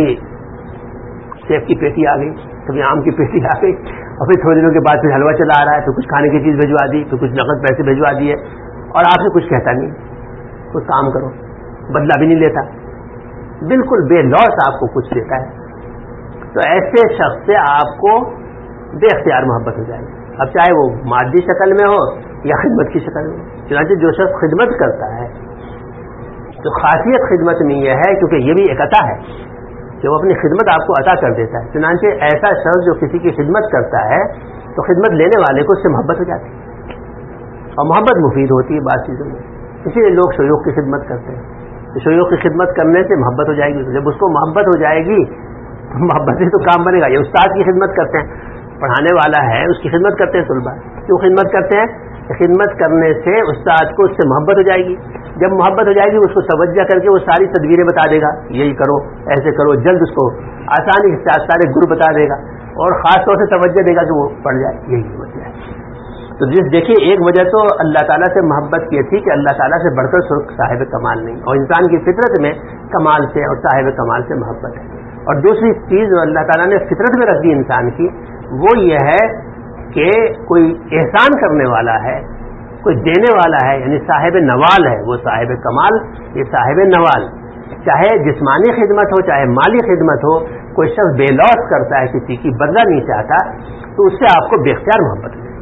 سیب کی پیٹی آ گئی، کبھی آم کی پیٹی آ گئی، اور پھر تھوڑے دنوں کے بعد پھر حلوہ چلا آ رہا ہے، تو کچھ کھانے کی چیز بھجوا دی، تو کچھ نقد پیسے بھجوا دیے، اور آپ سے کچھ کہتا نہیں، کچھ کام کرو، بدلہ بھی نہیں لیتا، بالکل بے لوث آپ کو کچھ دیتا ہے. تو ایسے شخص سے آپ کو بے اختیار محبت ہو جائے گی، اب چاہے وہ مادی شکل میں ہو یا خدمت کی شکل میں. چنانچہ جو شخص خدمت کرتا ہے تو خاصیت خدمت میں یہ ہے، کیونکہ یہ بھی ایک عطا ہے کہ وہ اپنی خدمت آپ کو عطا کر دیتا ہے. چنانچہ ایسا شخص جو کسی کی خدمت کرتا ہے تو خدمت لینے والے کو اس سے محبت ہو جاتی ہے، اور محبت مفید ہوتی ہے بعض چیزوں میں. اسی لیے لوگ شیوخ کی خدمت کرتے ہیں، شیوخ کی خدمت کرنے سے محبت ہو جائے گی. جب اس کو محبت ہو جائے گی تو محبت سے تو کام بنے گا. یہ استاد کی خدمت کرتے ہیں، پڑھانے والا ہے اس کی خدمت کرتے ہیں طلباء. کیوں خدمت کرتے ہیں؟ خدمت کرنے سے استاد کو اس سے محبت ہو جائے گی. جب محبت ہو جائے گی اس کو توجہ کر کے وہ ساری تدبیریں بتا دے گا، یہی کرو، ایسے کرو، جلد اس کو آسانی سے سارے گر بتا دے گا، اور خاص طور سے توجہ دے گا کہ وہ پڑھ جائے. یہی وجہ ہے. تو جس دیکھیے ایک وجہ تو اللہ تعالیٰ سے محبت یہ تھی کہ اللہ تعالیٰ سے بڑھ کر صاحب کمال نہیں، اور انسان کی فطرت میں کمال سے اور صاحب کمال سے محبت ہے. اور دوسری چیز جو اللہ تعالیٰ نے فطرت میں رکھ دی انسان کی وہ یہ ہے کہ کوئی احسان کرنے والا ہے، کوئی دینے والا ہے، یعنی صاحب نوال ہے، وہ صاحب کمال، یہ صاحب نوال. چاہے جسمانی خدمت ہو چاہے مالی خدمت ہو، کوئی شخص بے لوث کرتا ہے، کسی کی بدلہ نہیں چاہتا، تو اس سے آپ کو بے اختیار محبت ہے.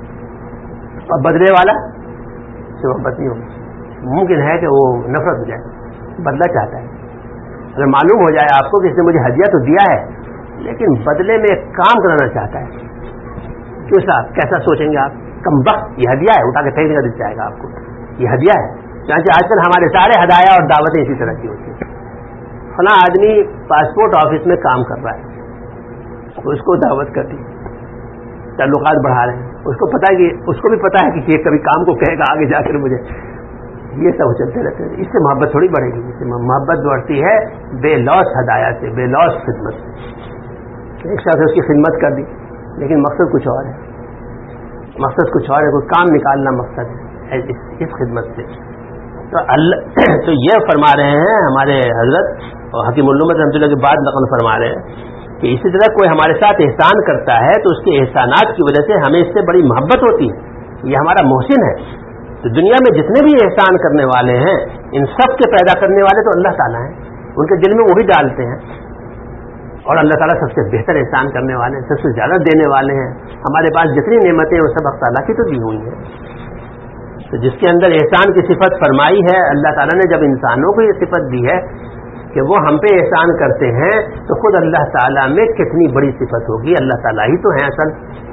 اور بدلے والا سے محبت نہیں ہوگی. ممکن ہے کہ وہ نفرت ہو جائے، بدلہ چاہتا ہے. اگر معلوم ہو جائے آپ کو کہ اس نے مجھے ہدیہ تو دیا ہے لیکن بدلے میں ایک کام کرانا چاہتا ہے، کیوں صاحب کیسا سوچیں گے آپ؟ کم وقت یہ ہدیہ ہے، اٹھا کے پھینک کر جائے گا آپ کو، یہ ہدیہ ہے. چانچہ آج کل ہمارے سارے ہدایا اور دعوتیں اسی طرح کی ہوتی ہیں. فلاں آدمی پاسپورٹ آفس میں کام کر رہا ہے، تو اس کو دعوت کر دی، تعلقات بڑھا رہے ہیں. اس کو پتا ہے کہ اس کو بھی پتا ہے کہ یہ کبھی کام کو کہے گا آگے جا کر مجھے، یہ سب چلتے رہتے ہیں. اس سے محبت تھوڑی بڑھے گی. اس سے محبت بڑھتی ہے بے لوث ہدایا سے، بے لوث خدمت سے. ایک شخص اس کی خدمت کر دی لیکن مقصد کچھ اور ہے، مقصد کچھ اور ہے، کوئی کام نکالنا مقصد ہے اس خدمت سے. تو اللہ تو یہ فرما رہے ہیں ہمارے حضرت اور حکیم علومت رحمۃ اللہ کے بعد نقل فرما رہے ہیں کہ اسی طرح کوئی ہمارے ساتھ احسان کرتا ہے تو اس کے احسانات کی وجہ سے ہمیں اس سے بڑی محبت ہوتی ہے، یہ ہمارا محسن ہے. تو دنیا میں جتنے بھی احسان کرنے والے ہیں ان سب کے پیدا کرنے والے تو اللہ تعالیٰ ہیں، ان کے دل میں وہی ڈالتے ہیں. اور اللہ تعالیٰ سب سے بہتر احسان کرنے والے ہیں، سب سے زیادہ دینے والے ہیں. ہمارے پاس جتنی نعمتیں وہ سب اللہ تعالیٰ کی تو دی ہوئی ہیں. تو جس کے اندر احسان کی صفت فرمائی ہے، اللہ تعالیٰ نے جب انسانوں کو یہ صفت دی ہے کہ وہ ہم پہ احسان کرتے ہیں، تو خود اللہ تعالیٰ میں کتنی بڑی صفت ہوگی. اللہ تعالیٰ ہی تو ہیں اصل،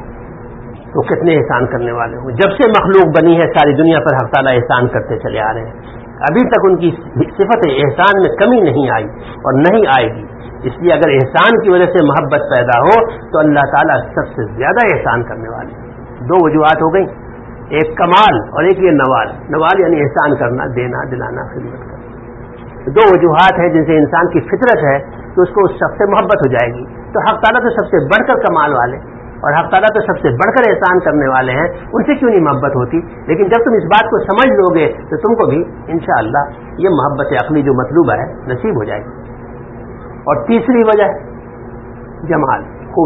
تو کتنے احسان کرنے والے ہوں. جب سے مخلوق بنی ہے ساری دنیا پر حق تعالیٰ احسان کرتے چلے آ رہے ہیں، ابھی تک ان کی صفت احسان میں کمی نہیں آئی اور نہیں آئے گی. اس لیے اگر احسان کی وجہ سے محبت پیدا ہو تو اللہ تعالیٰ سب سے زیادہ احسان کرنے والے ہیں. دو وجوہات ہو گئیں، ایک کمال اور ایک یہ نوال. نوال یعنی احسان کرنا، دینا، دلانا، خدمت کرنا. دو وجوہات ہیں جن سے انسان کی فطرت ہے تو اس کو اس شخص سے محبت ہو جائے گی. تو حق تعالیٰ تو سب سے بڑھ کر کمال والے اور حق تعالیٰ تو سب سے بڑھ کر احسان کرنے والے ہیں، ان سے کیوں نہیں محبت ہوتی؟ لیکن جب تم اس بات کو سمجھ لو گے تو تم کو بھی انشاءاللہ یہ محبت عقلی جو مطلوبہ ہے نصیب ہو جائے گی. اور تیسری وجہ جمال،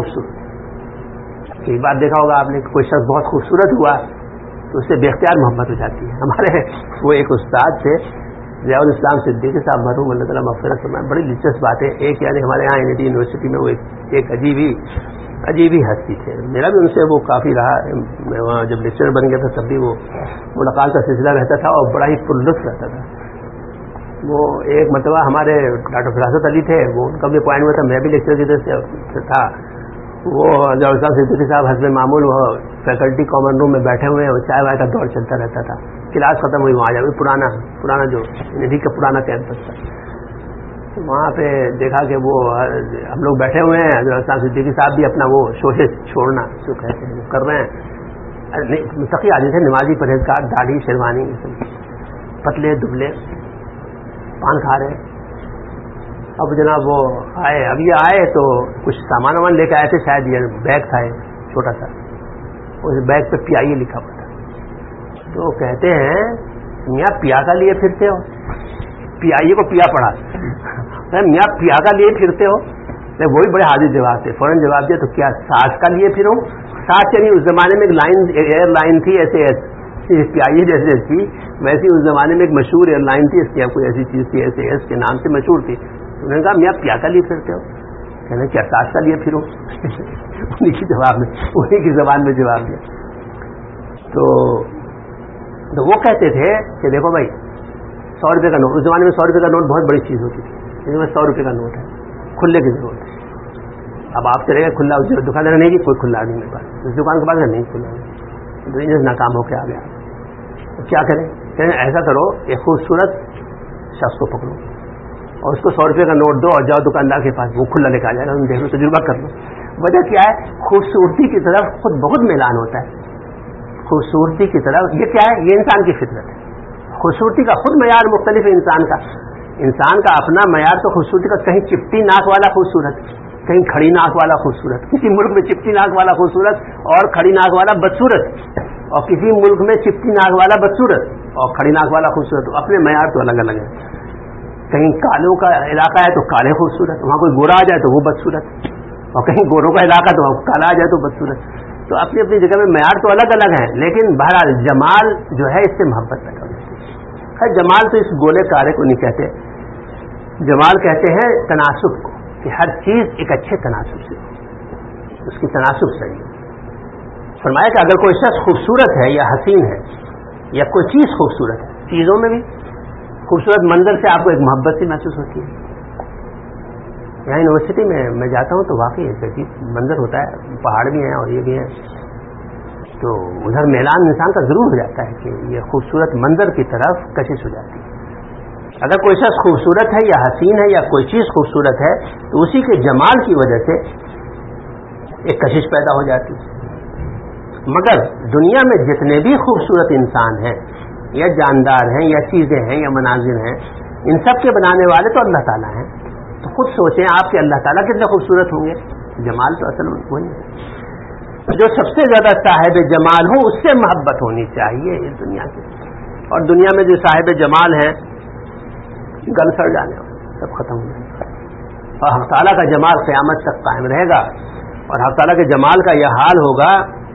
خوبصورت. ایک بات دیکھا ہوگا آپ نے، کوئی شخص بہت خوبصورت ہوا تو اس سے بے اختیار محبت ہو جاتی ہے. ہمارے وہ ایک استاد تھے ضیاء الاسلام صدیقی صاحب مرحوم، اللہ تعالیٰ مغفرت فرمائے. بڑی دلچسپ بات ہے. ایک یعنی ہمارے یہاں این آئی ٹی یونیورسٹی میں وہ ایک عجیب ہی عجیب ہی ہستی تھے. میرا بھی ان سے وہ کافی رہا، میں وہاں جب لیکچر بن گیا تھا تب بھی وہ ملاقات کا سلسلہ رہتا تھا اور بڑا ہی پرلطف رہتا تھا. وہ ایک مرتبہ ہمارے ڈاکٹر فراست علی تھے، وہ ان کا بھی اپوائنٹ ہوا تھا، میں بھی لیکچر کی طرف سے تھا. وہ ضیاء الاسلام صدیقی صاحب حسب معمول وہ فیکلٹی کامن روم میں بیٹھے ہوئے ہیں، وہ چائے وائے کا دور چلتا رہتا تھا. کلاس ختم ہوئی وہاں جا پرانا پرانا جو ندی کا پرانا کیمپس تھا، وہاں پہ دیکھا کہ وہ ہم لوگ بیٹھے ہوئے ہیں. ضیاء الاسلام صدیقی صاحب بھی اپنا وہ شوشے چھوڑنا جو کہتے ہیں وہ کر رہے ہیں. متقی آدمی تھے، نمازی، پرہیزگار، داڑھی، شیروانی، پتلے دبلے، پان کھا رہے. اب جناب وہ آئے، اب یہ آئے تو کچھ سامان وامان لے کے آئے تھے، شاید یہ بیگ تھا چھوٹا سا، اس بیگ پہ پی آئی اے لکھا پڑا. تو کہتے ہیں میاں پیا کا لیے پھرتے ہو؟ پی آئی اے کو پیا پڑا. میاں پیا کا لیے پھرتے ہو؟ وہی بڑے حاضر جواب تھے، فوراً جواب دیا تو کیا ساز کا لیے پھروں؟ ساز چلیے اس زمانے میں ایک لائن ایئر لائن تھی، ایسے پی آئی اے جیسے تھی ویسی اس زمانے میں ایک مشہور ایئر لائن تھی، اس کی کوئی ایسی چیز تھی ایس اے ایس کے نام سے مشہور تھی. انہوں نے کہا میاں پیا کا لیے پھرتے ہو؟ کہنا کیا ساز کا لیے پھروں؟ انہیں کی جواب میں انہیں کی زبان میں جواب دیا. تو تو وہ کہتے تھے کہ دیکھو بھائی سو روپے کا نوٹ، اس زمانے میں سو روپے کا نوٹ بہت بڑی چیز ہوتی تھی. اس میں سو روپے کا نوٹ ہے، کھلے کی ضرورت ہے. اب آپ چلے گئے کھلا، دکاندار نہیں کہ کوئی کھلا نہیں میرے پاس، اس دکان کے پاس نہیں کھلا، بزنس ناکام ہو کے آ گیا. تو کیا کریں؟ کہیں ایسا کرو ایک خوبصورت شخص کو پکڑو اور اس کو سو روپے کا نوٹ دو اور جاؤ دکاندار کے پاس، وہ کھلا لے کے آ جائے گا، تم دیکھ لو، تجربہ کر لو. وجہ کیا ہے؟ خوبصورتی کی طرف خود بہت میلان ہوتا ہے. خوبصورتی کی طرف یہ کیا ہے؟ یہ انسان کی فطرت ہے. خوبصورتی کا خود معیار مختلف ہے انسان کا. انسان کا اپنا معیار تو خوبصورتی کا، کہیں چپٹی ناک والا خوبصورت، کہیں کھڑی ناک والا خوبصورت، کسی ملک میں چپٹی ناک والا خوبصورت اور کھڑی ناک والا بدصورت. اور کسی ملک میں چپٹی ناک والا بدصورت اور کھڑی ناک والا خوبصورت، اپنے معیار تو الگ الگ ہیں. کہیں کالوں کا علاقہ ہے تو کالے خوبصورت، وہاں کوئی گورا آ جائے تو وہ بدصورت، اور کہیں گوروں کا علاقہ تو وہاں کالا آ جائے تو بدصورت. تو اپنی اپنی جگہ میں معیار تو الگ الگ ہیں، لیکن بہرحال جمال جو ہے اس سے محبت پیدا ہوتی ہے. خیر جمال تو اس گولے کارے کو نہیں کہتے، جمال کہتے ہیں تناسب کو، کہ ہر چیز ایک اچھے تناسب سے ہو، اس کی تناسب صحیح ہے. فرمایا کہ اگر کوئی شخص خوبصورت ہے یا حسین ہے یا کوئی چیز خوبصورت ہے، چیزوں میں بھی خوبصورت منظر سے آپ کو ایک محبت سی محسوس ہوتی ہے. یہاں یونیورسٹی میں میں جاتا ہوں تو واقعی ایک عجیب منظر ہوتا ہے، پہاڑ بھی ہیں اور یہ بھی ہیں، تو ادھر میلان انسان کا ضرور ہو جاتا ہے کہ یہ خوبصورت منظر کی طرف کشش ہو جاتی ہے. اگر کوئی شخص خوبصورت ہے یا حسین ہے یا کوئی چیز خوبصورت ہے تو اسی کے جمال کی وجہ سے ایک کشش پیدا ہو جاتی ہے. مگر دنیا میں جتنے بھی خوبصورت انسان ہیں یا جاندار ہیں یا چیزیں ہیں یا مناظر ہیں، ان سب کے بنانے والے تو اللہ تعالیٰ ہیں. تو خود سوچیں آپ کہ اللہ تعالیٰ کتنے خوبصورت ہوں گے. جمال تو اصل وہی ہے. جو سب سے زیادہ صاحب جمال ہو اس سے محبت ہونی چاہیے اس دنیا کی. اور دنیا میں جو صاحب جمال ہیں گل سڑ جانے والے سب ختم ہو جائیں گے، اور حق تعالیٰ کا جمال قیامت تک قائم رہے گا. اور حق تعالیٰ کے جمال کا یہ حال ہوگا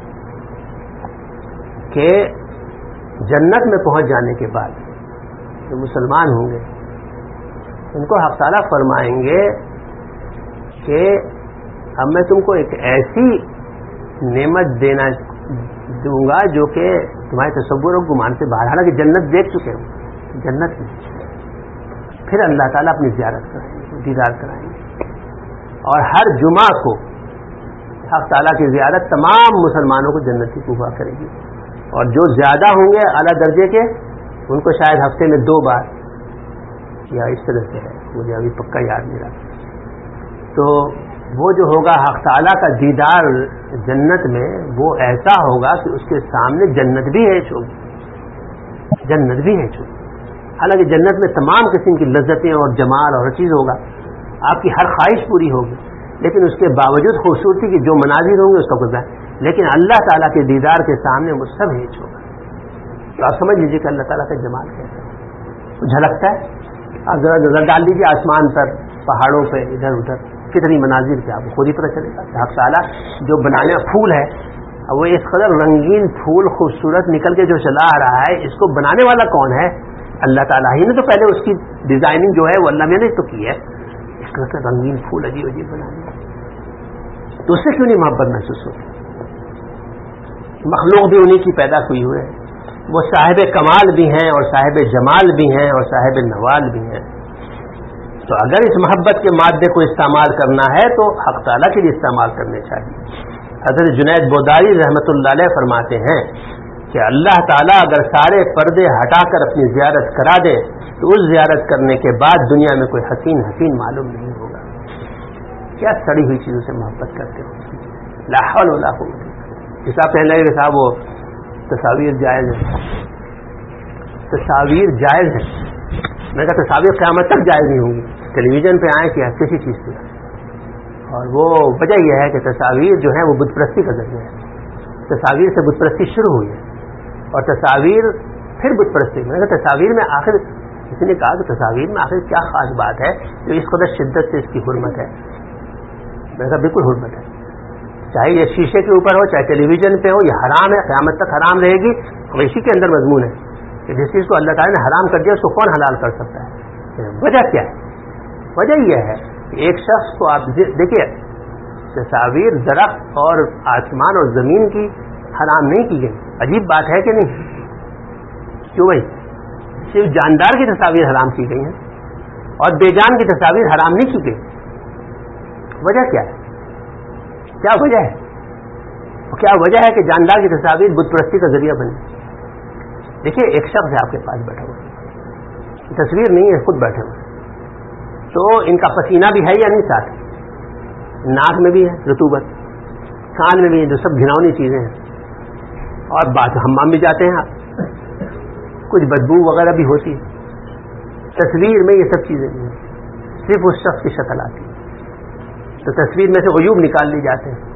کہ جنت میں پہنچ جانے کے بعد جو مسلمان ہوں گے ان کو حق تعالیٰ فرمائیں گے کہ اب میں تم کو ایک ایسی نعمت دینا دوں گا جو کہ تمہارے تصور و گمان سے باہر، حالانکہ جنت دیکھ چکے ہو جنت میں. پھر اللہ تعالیٰ اپنی زیارت کرائیں گے، دیدار کرائیں گے، اور ہر جمعہ کو حق تعالیٰ کی زیارت تمام مسلمانوں کو جنت کی ہوا کرے گی. اور جو زیادہ ہوں گے اعلیٰ درجے کے ان کو شاید ہفتے میں دو بار یا اس طرح سے ہے، مجھے ابھی پکا یاد نہیں رہا. تو وہ جو ہوگا حق تعالیٰ کا دیدار جنت میں، وہ ایسا ہوگا کہ اس کے سامنے جنت بھی ہے ہوگی، جنت بھی ہے ہوگی. حالانکہ جنت میں تمام قسم کی لذتیں اور جمال اور ہر چیز ہوگا، آپ کی ہر خواہش پوری ہوگی، لیکن اس کے باوجود خوبصورتی کی جو مناظر ہوں گے اس کا گزار، لیکن اللہ تعالیٰ کے دیدار کے سامنے وہ سب ہیچ ہوگا. تو آپ سمجھ لیجیے کہ اللہ تعالیٰ کا جمال کیسا ہے. جھلکتا ہے. آپ ذرا نظر ڈال لیجیے آسمان پر، پہاڑوں پہ، ادھر ادھر کتنی مناظر کے آپ کو خود ہی پتہ چلے گا. حق تعالیٰ جو بنانے پھول ہے وہ اس قدر رنگین پھول خوبصورت نکل کے جو چلا آ رہا ہے، اس کو بنانے والا کون ہے؟ اللہ تعالیٰ ہی نے تو پہلے اس کی ڈیزائننگ جو ہے وہ اللہ نے تو کی ہے. اس قدر رنگین پھول عجیب عجیب بنانے، تو اس سے کیوں نہیں محبت محسوس ہوتی؟ مخلوق بھی انہی کی پیدا ہوئی ہوئے ہیں، وہ صاحب کمال بھی ہیں اور صاحب جمال بھی ہیں اور صاحب نوال بھی ہیں. تو اگر اس محبت کے مادے کو استعمال کرنا ہے تو حق تعالیٰ کے لیے استعمال کرنے چاہیے. حضرت جنید بوداری رحمۃ اللہ علیہ فرماتے ہیں کہ اللہ تعالیٰ اگر سارے پردے ہٹا کر اپنی زیارت کرا دے تو اس زیارت کرنے کے بعد دنیا میں کوئی حسین حسین معلوم نہیں ہوگا. کیا سڑی ہوئی چیزوں سے محبت کرتے ہو. لا حول ولا قوت. حساب کہنے لگے کہ صاحب وہ تصاویر جائز ہے، تصاویر جائز ہے. میں کہا تصاویر قیامت تک جائز نہیں ہوں گی. ٹیلی ویژن پہ آئیں کہ کسی چیز پہ، اور وہ وجہ یہ ہے کہ تصاویر جو ہیں وہ بت پرستی کا ذریعہ ہے. تصاویر سے بت پرستی شروع ہوئی ہے اور تصاویر پھر بت پرستی. میں نے کہا تصاویر میں آخر کسی نے کہا کہ تصاویر میں آخر کیا خاص بات ہے جو اس قدر شدت سے اس کی حرمت ہے. میں نے کہا بالکل حرمت ہے، چاہے یہ شیشے کے اوپر ہو چاہے ٹیلی ویژن پہ ہو، یہ حرام ہے، قیامت تک حرام رہے گی. اور اسی کے اندر مضمون ہے کہ جس چیز کو اللہ تعالیٰ نے حرام کر دیا اس کو کون حلال کر سکتا ہے. وجہ کیا ہے؟ وجہ یہ ہے کہ ایک شخص کو آپ دیکھیے، تصاویر درخت اور آسمان اور زمین کی حرام نہیں کی گئی. عجیب بات ہے کہ نہیں؟ کیوں بھائی؟ صرف جاندار کی تصاویر حرام کی گئی ہیں اور بے جان کی تصاویر حرام نہیں کی گئی. وجہ کیا ہے؟ کیا وجہ ہے؟ کیا وجہ ہے کہ جاندار کی تصاویر بت پرستی کا ذریعہ بنی؟ دیکھیے ایک شخص ہے آپ کے پاس بیٹھا ہوا، تصویر نہیں ہے، خود بیٹھے ہوئے، تو ان کا پسینہ بھی ہے یا نہیں ساتھ؟ ناک میں بھی ہے رطوبت، کان میں بھی ہے، جو سب گھناؤنی چیزیں ہیں، اور بات حمام بھی جاتے ہیں آپ، کچھ بدبو وغیرہ بھی ہوتی ہے. تصویر میں یہ سب چیزیں نہیں ہیں، صرف اس شخص کی شکل آتی ہے. تو تصویر میں سے عیوب نکال لی جاتے ہیں.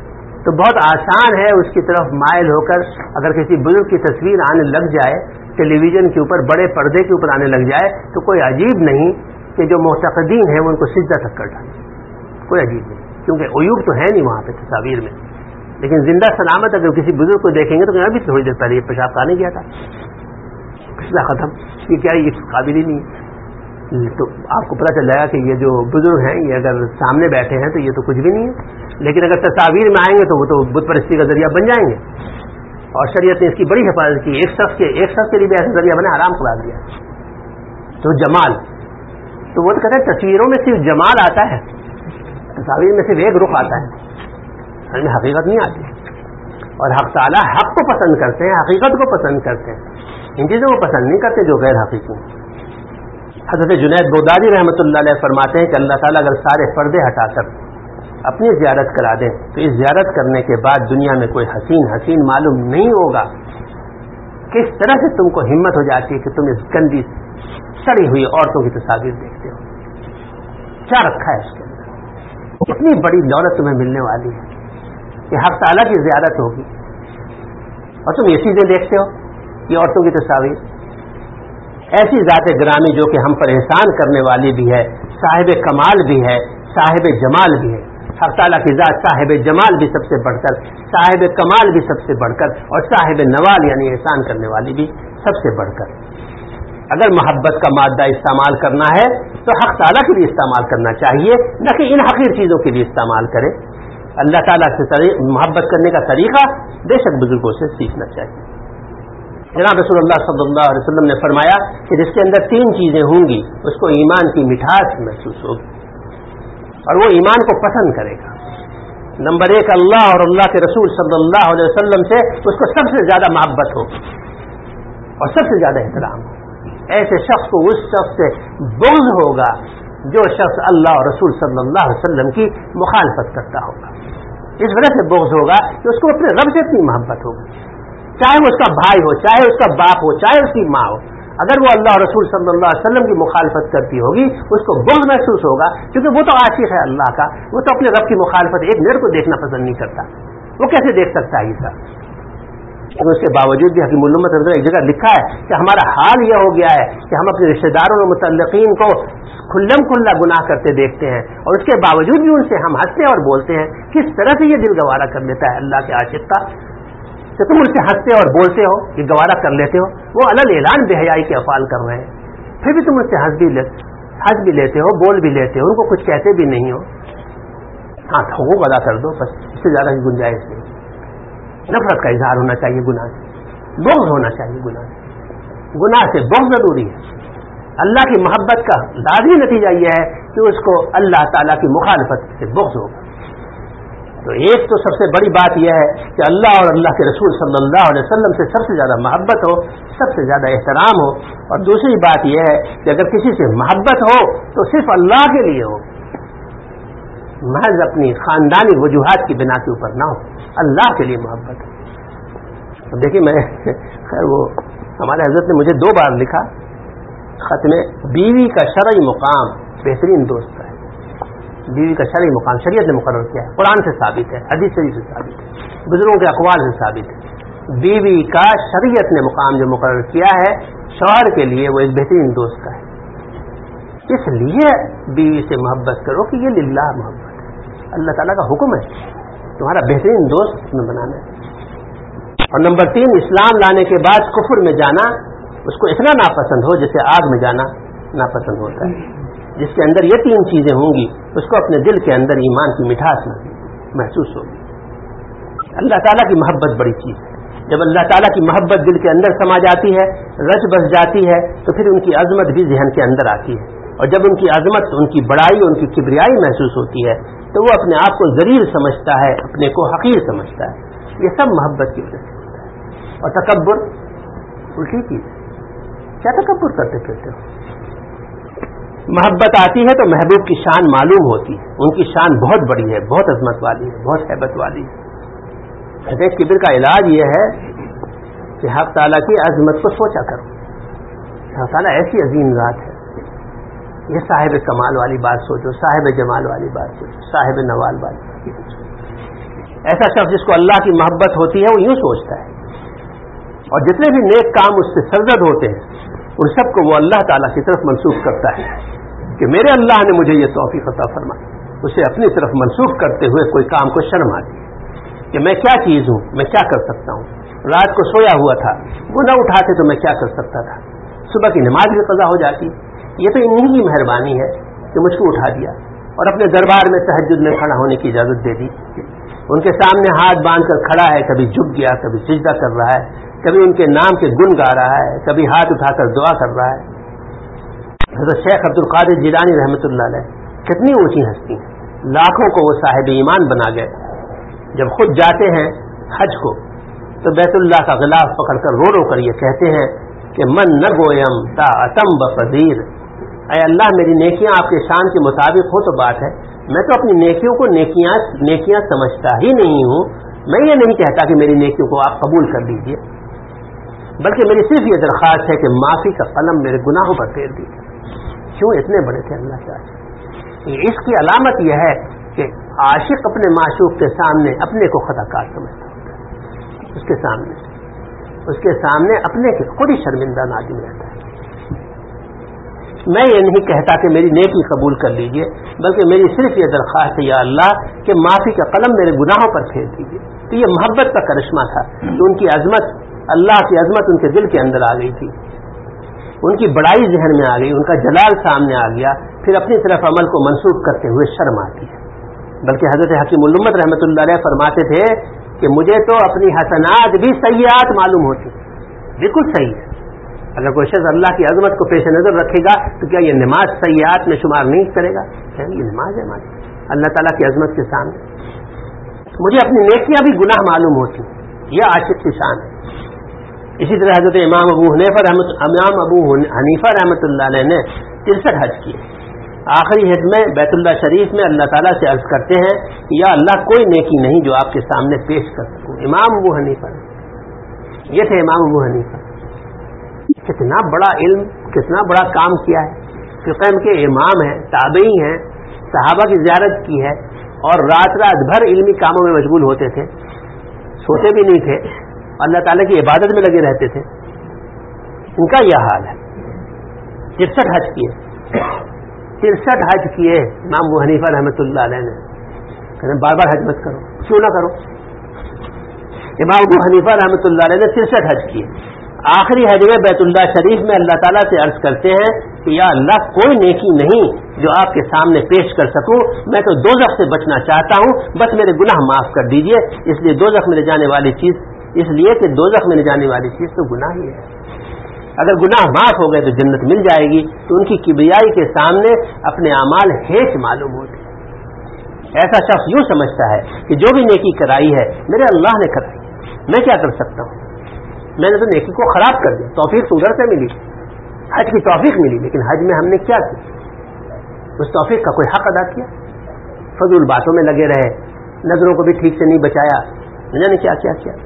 تو بہت آسان ہے اس کی طرف مائل ہو کر اگر کسی بزرگ کی تصویر آنے لگ جائے ٹیلی ویژن کے اوپر بڑے پردے کے اوپر آنے لگ جائے تو کوئی عجیب نہیں کہ جو معتقدین ہیں وہ ان کو سجدہ تک کر ڈالیں. کوئی عجیب نہیں, کیونکہ عیوب تو ہے نہیں وہاں پہ تصاویر میں. لیکن زندہ سلامت اگر کسی بزرگ کو دیکھیں گے تو ابھی تھوڑی دیر پہلے یہ پیشاب کھانے گیا تھا, مسئلہ ختم, یہ کیا یہ قابل ہی نہیں ہے. تو آپ کو پتہ چل جائے گا کہ یہ جو بزرگ ہیں یہ اگر سامنے بیٹھے ہیں تو یہ تو کچھ بھی نہیں ہے, لیکن اگر تصاویر میں آئیں گے تو وہ تو بت پرستی کا ذریعہ بن جائیں گے. اور شریعت نے اس کی بڑی حفاظت کی, ایک شخص کے ایک شخص کے لیے بھی ایسا ذریعہ بنا حرام قرار دیا. تو جمال, تو وہ تو کہتے ہیں تصویروں میں صرف جمال آتا ہے, تصاویر میں صرف ایک رخ آتا ہے, میں حقیقت نہیں آتی. اور حق تعالیٰ حق کو پسند کرتے ہیں, حقیقت کو پسند کرتے ہیں, ان چیزوں کو پسند نہیں کرتے جو غیر حقیقی. حضرت جنید بغدادی رحمۃ اللہ علیہ فرماتے ہیں کہ اللہ تعالیٰ اگر سارے پردے ہٹا کر اپنی زیارت کرا دیں تو اس زیارت کرنے کے بعد دنیا میں کوئی حسین حسین معلوم نہیں ہوگا. کس طرح سے تم کو ہمت ہو جاتی ہے کہ تم اس گندی سڑی ہوئی عورتوں کی تصاویر دیکھتے ہو. کیا رکھا ہے اس کے اندر؟ اتنی بڑی دولت تمہیں ملنے والی ہے کہ حق تعالیٰ کی زیارت ہوگی اور تم یہ چیزیں دیکھتے ہو, یہ عورتوں کی تصاویر. ایسی ذات گرامی جو کہ ہم پر احسان کرنے والی بھی ہے, صاحب کمال بھی ہے, صاحب جمال بھی ہے. حق تعالیٰ کی ذات صاحب جمال بھی سب سے بڑھ کر, صاحب کمال بھی سب سے بڑھ کر, اور صاحب نوال یعنی احسان کرنے والی بھی سب سے بڑھ کر. اگر محبت کا مادہ استعمال کرنا ہے تو حق تعالیٰ کے لیے استعمال کرنا چاہیے, نہ کہ ان حقیر چیزوں کے لیے استعمال کرے. اللہ تعالیٰ سے محبت کرنے کا طریقہ بے شک بزرگوں سے سیکھنا چاہیے. جناب رسول اللہ صلی اللہ علیہ وسلم نے فرمایا کہ جس کے اندر تین چیزیں ہوں گی اس کو ایمان کی مٹھاس محسوس ہوگی اور وہ ایمان کو پسند کرے گا. نمبر ایک, اللہ اور اللہ کے رسول صلی اللہ علیہ وسلم سے اس کو سب سے زیادہ محبت ہوگی اور سب سے زیادہ احترام ہوگا. ایسے شخص کو اس شخص سے بغض ہوگا جو شخص اللہ اور رسول صلی اللہ علیہ وسلم کی مخالفت کرتا ہوگا. اس وجہ سے بغض ہوگا کہ اس کو اپنے رب سے اتنی محبت ہوگی, چاہے وہ اس کا بھائی ہو, چاہے اس کا باپ ہو, چاہے اس کی ماں ہو. اگر وہ اللہ رسول صلی اللہ علیہ وسلم کی مخالفت کرتی ہوگی اس کو بغض محسوس ہوگا, کیونکہ وہ تو عاشق ہے اللہ کا, وہ تو اپنے رب کی مخالفت ایک منٹ کو دیکھنا پسند نہیں کرتا. وہ کیسے دیکھ سکتا ہے یہ سب؟ اس کے باوجود بھی حکیم الامت ایک جگہ لکھا ہے کہ ہمارا حال یہ ہو گیا ہے کہ ہم اپنے رشتہ داروں اور متعلقین کو کھلم کھلا گناہ کرتے دیکھتے ہیں, اور اس کے باوجود بھی ان سے ہم ہنستے اور بولتے ہیں. کس طرح سے یہ دل گوارا کر لیتا ہے اللہ کے عاشق کا کہ تم ان سے ہنستے اور بولتے ہو, یہ گوارا کر لیتے ہو. وہ علل اعلان بے حیائی کے افعال کر رہے ہیں, پھر بھی تم ان سے ہنس بھی ہنس بھی لیتے ہو, بول بھی لیتے ہو, ان کو کچھ کہتے بھی نہیں ہو. ہاں, حقوق ادا کر دو بس, اس سے زیادہ کی گنجائش نہیں. نفرت کا اظہار ہونا چاہیے گناہ سے, بغض ہونا چاہیے گناہ سے. گناہ سے بغض ضروری ہے. اللہ کی محبت کا لازمی نتیجہ یہ ہے کہ اس کو اللہ تعالیٰ کی مخالفت سے بغض ہوگا. تو ایک تو سب سے بڑی بات یہ ہے کہ اللہ اور اللہ کے رسول صلی اللہ علیہ وسلم سے سب سے زیادہ محبت ہو, سب سے زیادہ احترام ہو. اور دوسری بات یہ ہے کہ اگر کسی سے محبت ہو تو صرف اللہ کے لیے ہو, محض اپنی خاندانی وجوہات کی بنا کے اوپر نہ ہو, اللہ کے لیے محبت ہو. اب دیکھیے, میں خیر وہ ہمارے حضرت نے مجھے دو بار لکھا خط میں, بیوی کا شرعی مقام بہترین دوست ہے. بیوی کا شرعی مقام شریعت نے مقرر کیا ہے, قرآن سے ثابت ہے, حدیث شریف سے ثابت ہے, بزرگوں کے اقوال سے ثابت ہے. بیوی کا شریعت نے مقام جو مقرر کیا ہے شوہر کے لیے وہ ایک بہترین دوست کا ہے. اس لیے بیوی سے محبت کرو کہ یہ للہ محبت ہے, اللہ تعالیٰ کا حکم ہے تمہارا بہترین دوست میں بنانا ہے. اور نمبر تین, اسلام لانے کے بعد کفر میں جانا اس کو اتنا ناپسند ہو جیسے آگ میں جانا ناپسند ہوتا ہے. جس کے اندر یہ تین چیزیں ہوں گی اس کو اپنے دل کے اندر ایمان کی مٹھاس محسوس ہوگی. اللہ تعالیٰ کی محبت بڑی چیز ہے. جب اللہ تعالیٰ کی محبت دل کے اندر سما جاتی ہے, رچ بس جاتی ہے, تو پھر ان کی عظمت بھی ذہن کے اندر آتی ہے. اور جب ان کی عظمت, ان کی بڑائی, ان کی کبریائی محسوس ہوتی ہے تو وہ اپنے آپ کو ذلیل سمجھتا ہے, اپنے کو حقیر سمجھتا ہے. یہ سب محبت کی وجہ سے ہوتا ہے. اور تکبر الٹی چیز ہے. کیا تکبر کرتے پھرتے ہو؟ محبت آتی ہے تو محبوب کی شان معلوم ہوتی ہے. ان کی شان بہت بڑی ہے, بہت عظمت والی ہے, بہت ہیبت والی ہے. کبر کا علاج یہ ہے کہ حق تعالیٰ کی عظمت کو سوچا کرو. حق تعالیٰ ایسی عظیم ذات ہے, یہ صاحب کمال والی بات سوچو, صاحب جمال والی بات سوچو, صاحب نوال والی بات سوچو. ایسا شخص جس کو اللہ کی محبت ہوتی ہے وہ یوں سوچتا ہے، اور جتنے بھی نیک کام اس سے سرزد ہوتے ہیں ان سب کو وہ اللہ تعالیٰ کی طرف منسوخ کرتا ہے کہ میرے اللہ نے مجھے یہ توفیق عطا فرمائی. اسے اپنی طرف منسوخ کرتے ہوئے کوئی کام کو شرم آتی ہے کہ میں کیا چیز ہوں، میں کیا کر سکتا ہوں. رات کو سویا ہوا تھا، وہ نہ اٹھاتے تو میں کیا کر سکتا تھا. صبح کی نماز بھی قضا ہو جاتی. یہ تو انہی کی مہربانی ہے کہ مجھ کو اٹھا دیا اور اپنے دربار میں تہجد میں کھڑا ہونے کی اجازت دے دی. ان کے سامنے ہاتھ باندھ کر کھڑا ہے، کبھی جھک گیا، کبھی سجدہ کر رہا ہے، کبھی ان کے نام کے گن گا رہا ہے، کبھی ہاتھ اٹھا کر دعا کر رہا ہے. حضرت شیخ عبد القادر جیلانی رحمۃ اللہ علیہ کتنی اونچی ہستی ہیں، لاکھوں کو وہ صاحب ایمان بنا گئے. جب خود جاتے ہیں حج کو تو بیت اللہ کا غلاف پکڑ کر رو رو کر یہ کہتے ہیں کہ من نہ گویم تا اتم بفضیر، اے اللہ میری نیکیاں آپ کے شان کے مطابق ہو تو بات ہے، میں تو اپنی نیکیوں کو نیکیاں نیکیاں سمجھتا ہی نہیں ہوں. میں یہ نہیں کہتا کہ میری نیکیوں کو آپ قبول کر لیجئے، بلکہ میری صرف یہ درخواست ہے کہ معافی کا قلم میرے گناہوں پر پھیر دیجیے. کیوں اتنے بڑے تھے اللہ کے عاشق. اس کی علامت یہ ہے کہ عاشق اپنے معشوق کے سامنے اپنے کو خطا کار سمجھتا ہوتا ہے، اس کے سامنے اس کے سامنے اپنے کے خود ہی شرمندہ نادم رہتا ہے. میں یہ نہیں کہتا کہ میری نیکی قبول کر لیجئے، بلکہ میری صرف یہ درخواست ہے یا اللہ کہ معافی کا قلم میرے گناہوں پر پھیر دیجیے. تو یہ محبت کا کرشمہ تھا کہ ان کی عظمت، اللہ کی عظمت ان کے دل کے اندر آ گئی تھی، ان کی بڑائی ذہن میں آ گئی، ان کا جلال سامنے آ گیا. پھر اپنی طرف عمل کو منسوخ کرتے ہوئے شرم آتی ہے. بلکہ حضرت حکیم الامت رحمۃ اللہ علیہ فرماتے تھے کہ مجھے تو اپنی حسنات بھی سیئات معلوم ہوتی. بالکل صحیح ہے. اگر کوئی شخص اللہ کی عظمت کو پیش نظر رکھے گا تو کیا یہ نماز سیئات میں شمار نہیں کرے گا؟ یہ نماز ہے ہماری اللہ تعالیٰ کی عظمت کے سامنے. مجھے اپنی نیکیاں بھی گناہ معلوم ہوتی، یہ عاشق کی شان ہے. اسی طرح حضرت امام ابو حنیفہ رحمت امام ابو حنیفہ رحمۃ اللہ علیہ نے ترسٹھ حج کیے. آخری حج میں بیت اللہ شریف میں اللہ تعالیٰ سے عرض کرتے ہیں کہ یا اللہ کوئی نیکی نہیں جو آپ کے سامنے پیش کر سکوں. امام ابو حنیفہ، یہ تھے امام ابو حنیفہ. کتنا بڑا علم، کتنا بڑا کام کیا ہے. فقہ کے امام ہیں، تابعی ہیں، صحابہ کی زیارت کی ہے، اور رات رات بھر علمی کاموں میں مشغول ہوتے تھے، سوتے بھی نہیں تھے، اللہ تعالیٰ کی عبادت میں لگے رہتے تھے. ان کا یہ حال ہے. ترسٹھ حج کیے ترسٹھ حج کیے امام ابو حنیفہ رحمۃ اللہ علیہ نے. کہتے بار بار حج مت کرو، کیوں نہ کرو. امام ابو حنیفہ رحمۃ اللہ علیہ نے ترسٹھ حج کیے. آخری حج میں بیت اللہ شریف میں اللہ تعالیٰ سے عرض کرتے ہیں کہ یا اللہ کوئی نیکی نہیں جو آپ کے سامنے پیش کر سکوں، میں تو دوزخ سے بچنا چاہتا ہوں، بس میرے گناہ معاف کر دیجئے. اس لیے دوزخ میں لے جانے والی چیز اس لیے کہ دوزخ میں لے جانے والی چیز تو گناہ ہی ہے. اگر گناہ معاف ہو گئے تو جنت مل جائے گی. تو ان کی کبریائی کے سامنے اپنے اعمال ہیچ معلوم ہوتے. ایسا شخص یوں سمجھتا ہے کہ جو بھی نیکی کرائی ہے میرے اللہ نے کرائی، میں کیا کر سکتا ہوں، میں نے تو نیکی کو خراب کر دیا. توفیق تو ادھر سے ملی، حج کی توفیق ملی، لیکن حج میں ہم نے کیا کیا؟ اس توفیق کا کوئی حق ادا کیا؟ فضول باتوں میں لگے رہے، نظروں کو بھی ٹھیک سے نہیں بچایا، میں نے کیا کیا کیا.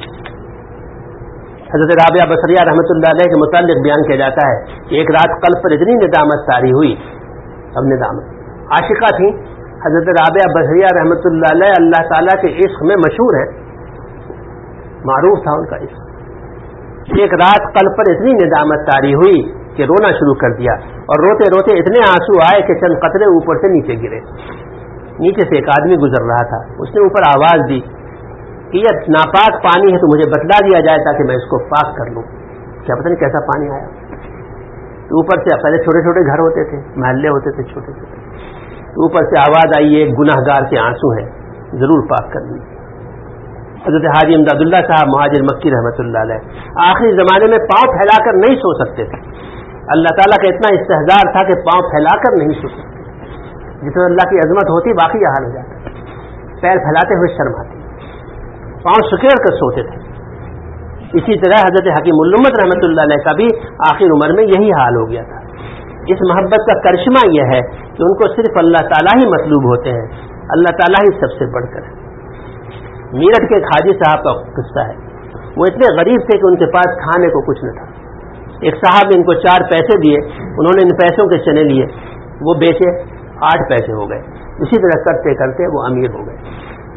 حضرت رابعہ بصریہ رحمۃ اللہ علیہ کے متعلق بیان کیا جاتا ہے کہ ایک رات قلب پر اتنی ندامت طاری ہوئی. اب ندامت عاشقہ تھیں. حضرت رابعہ بصریہ رحمۃ اللہ علیہ اللہ تعالیٰ کے عشق میں مشہور ہیں، معروف تھا ان کا عشق. ایک رات قلب پر اتنی ندامت طاری ہوئی کہ رونا شروع کر دیا، اور روتے روتے اتنے آنسو آئے کہ چند قطرے اوپر سے نیچے گرے. نیچے سے ایک آدمی گزر رہا تھا، اس نے اوپر آواز دی کہ یہ ناپاک پانی ہے تو مجھے بتلا دیا جائے تاکہ میں اس کو پاک کر لوں. کیا پتہ نہیں کیسا پانی آیا. اوپر سے پہلے چھوٹے چھوٹے گھر ہوتے تھے، محلے ہوتے تھے چھوٹے چھوٹے. اوپر سے آواز آئی ایک گناہ گار کے آنسو ہیں، ضرور پاک کر لیجیے. حضرت حاجی امداد اللہ صاحب مہاجر مکی رحمۃ اللہ علیہ آخری زمانے میں پاؤں پھیلا کر نہیں سو سکتے تھے. اللہ تعالیٰ کا اتنا استحضار تھا کہ پاؤں پھیلا کر نہیں سو سکتے. جس میں اللہ کی عظمت ہوتی باقی یہ حال ہو جاتا. پیر پھیلاتے ہوئے شرم آتی، پاؤں سکیڑ کر سوتے تھے. اسی طرح حضرت حکیم الامت رحمۃ اللہ علیہ کا بھی آخر عمر میں یہی حال ہو گیا تھا. اس محبت کا کرشمہ یہ ہے کہ ان کو صرف اللہ تعالیٰ ہی مطلوب ہوتے ہیں، اللہ تعالیٰ ہی سب سے بڑھ کر ہے. میرٹھ کے ایک حاجی صاحب کا قصہ ہے. وہ اتنے غریب تھے کہ ان کے پاس کھانے کو کچھ نہ تھا. ایک صاحب نے ان کو چار پیسے دیے، انہوں نے ان پیسوں کے چنے لیے، وہ بیچے، آٹھ پیسے ہو گئے. اسی طرح کرتے کرتے وہ امیر ہو گئے.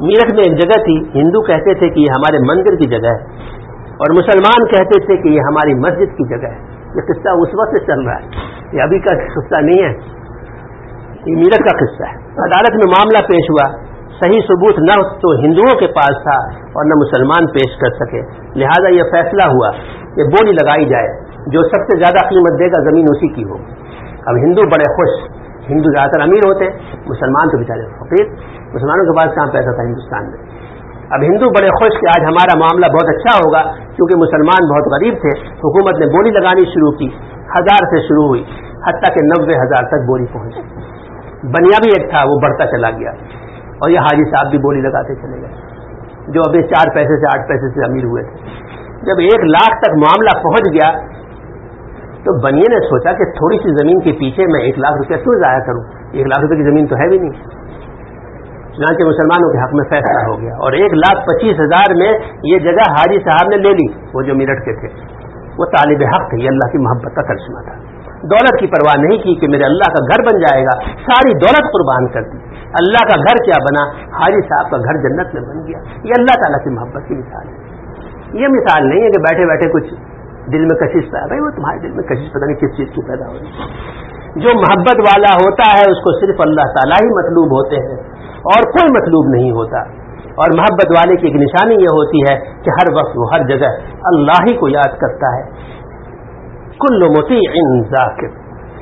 میرٹھ میں ایک جگہ تھی، ہندو کہتے تھے کہ یہ ہمارے مندر کی جگہ ہے اور مسلمان کہتے تھے کہ یہ ہماری مسجد کی جگہ ہے۔ یہ قصہ اس وقت سے چل رہا ہے، یہ ابھی کا قصہ نہیں ہے، یہ میرٹھ کا قصہ ہے۔ عدالت میں معاملہ پیش ہوا، صحیح ثبوت نہ تو ہندوؤں کے پاس تھا اور نہ مسلمان پیش کر سکے، لہذا یہ فیصلہ ہوا کہ بولی لگائی جائے، جو سب سے زیادہ قیمت دے گا زمین اسی کی ہو۔ اب ہندو بڑے خوش، ہندو زیادہ تر امیر ہوتے، مسلمان تو بیچارے فقیر، مسلمانوں کے پاس کہاں پیسہ تھا ہندوستان میں۔ اب ہندو بڑے خوش کہ آج ہمارا معاملہ بہت اچھا ہوگا، کیونکہ مسلمان بہت غریب تھے۔ حکومت نے بولی لگانی شروع کی، ہزار سے شروع ہوئی حتیٰ کہ نوے ہزار تک بولی پہنچی۔ بنیا بھی ایک تھا، وہ بڑھتا چلا گیا، اور یہ حاجی صاحب بھی بولی لگاتے چلے گئے، جو ابھی چار پیسے سے آٹھ پیسے سے امیر ہوئے تھے۔ جب ایک لاکھ تک معاملہ پہنچ گیا تو بنیے نے سوچا کہ تھوڑی سی زمین کے پیچھے میں ایک لاکھ روپیہ کیوں ضائع کروں، ایک لاکھ روپے کی زمین تو ہے بھی نہیں۔ چنانچہ مسلمانوں کے حق میں فیصلہ ہو گیا اور ایک لاکھ پچیس ہزار میں یہ جگہ حاجی صاحب نے لے لی، وہ جو میرٹھ کے تھے، وہ طالب حق تھے، یہ اللہ کی محبت کا کرشمہ تھا۔ دولت کی پرواہ نہیں کی کہ میرے اللہ کا گھر بن جائے گا، ساری دولت قربان کر دی۔ اللہ کا گھر کیا بنا، حاجی صاحب کا گھر جنت میں بن گیا۔ یہ اللہ تعالیٰ کی محبت کی مثال ہے، یہ مثال نہیں ہے کہ بیٹھے بیٹھے کچھ دل میں کشش پہ بھائی، وہ تمہارے دل میں کشش پتہ نہیں کس چیز کی پیدا ہو رہی۔ جو محبت والا ہوتا ہے اس کو صرف اللہ تعالیٰ ہی مطلوب ہوتے ہیں اور کوئی مطلوب نہیں ہوتا، اور محبت والے کی ایک نشانی یہ ہوتی ہے کہ ہر وقت وہ ہر جگہ اللہ ہی کو یاد کرتا ہے۔ کل مطیع ذاکر،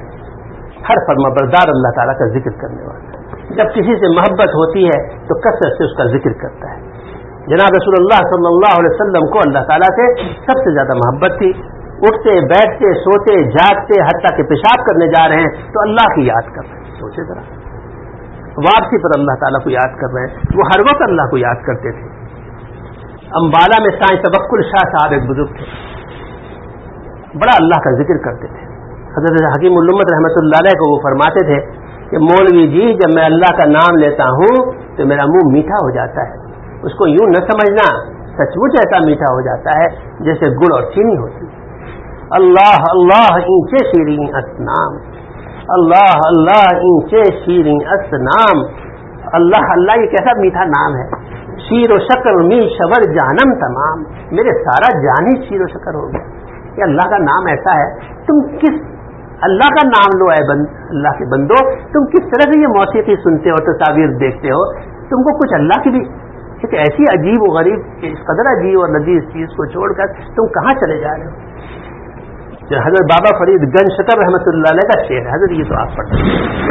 ہر فرمانبردار اللہ تعالیٰ کا ذکر کرنے والا، جب کسی سے محبت ہوتی ہے تو کثرت سے اس کا ذکر کرتا ہے۔ جناب رسول اللہ صلی اللہ علیہ وسلم کو اللہ تعالیٰ سے سب سے زیادہ محبت تھی، اٹھتے بیٹھتے سوتے جاگتے حتیٰ کہ پیشاب کرنے جا رہے ہیں تو اللہ کی یاد کر رہے ہیں، سوچے ذرا، واپسی پر اللہ تعالیٰ کو یاد کر رہے ہیں، وہ ہر وقت اللہ کو یاد کرتے تھے۔ امبالہ میں سائیں توکل شاہ صاحب ایک بزرگ تھے، بڑا اللہ کا ذکر کرتے تھے۔ حضرت حکیم الامت رحمۃ اللہ علیہ کو وہ فرماتے تھے کہ مولوی جی جب میں اللہ کا نام لیتا ہوں تو میرا منہ میٹھا ہو جاتا ہے، اس کو یوں نہ سمجھنا، سچ مچ ایسا میٹھا ہو جاتا ہے جیسے گڑ اور چینی ہوتی ہے۔ اللہ اللہ اینچے شیریں اسنام، اللہ اللہ اینچے شیریں اسنام، اللہ اللہ یہ کیسا میٹھا نام ہے۔ شیر و شکر می شبر جانم تمام، میرے سارا جان ہی شیر و شکر ہو گیا۔ یہ اللہ کا نام ایسا ہے، تم کس اللہ کا نام لو اے بند اللہ کے بندو، تم کس طرح سے یہ موسیقی سنتے ہو، تصاویر دیکھتے ہو، تم کو کچھ اللہ کی بھی ایک ایسی عجیب و غریب اس قدر عجیب اور لذیذ چیز کو چھوڑ کر تم کہاں چلے جا رہے ہو۔ جو حضرت بابا فرید گنج شکر رحمۃ اللہ علیہ کا شعر ہے، حضرت یہ تو آپ پڑھ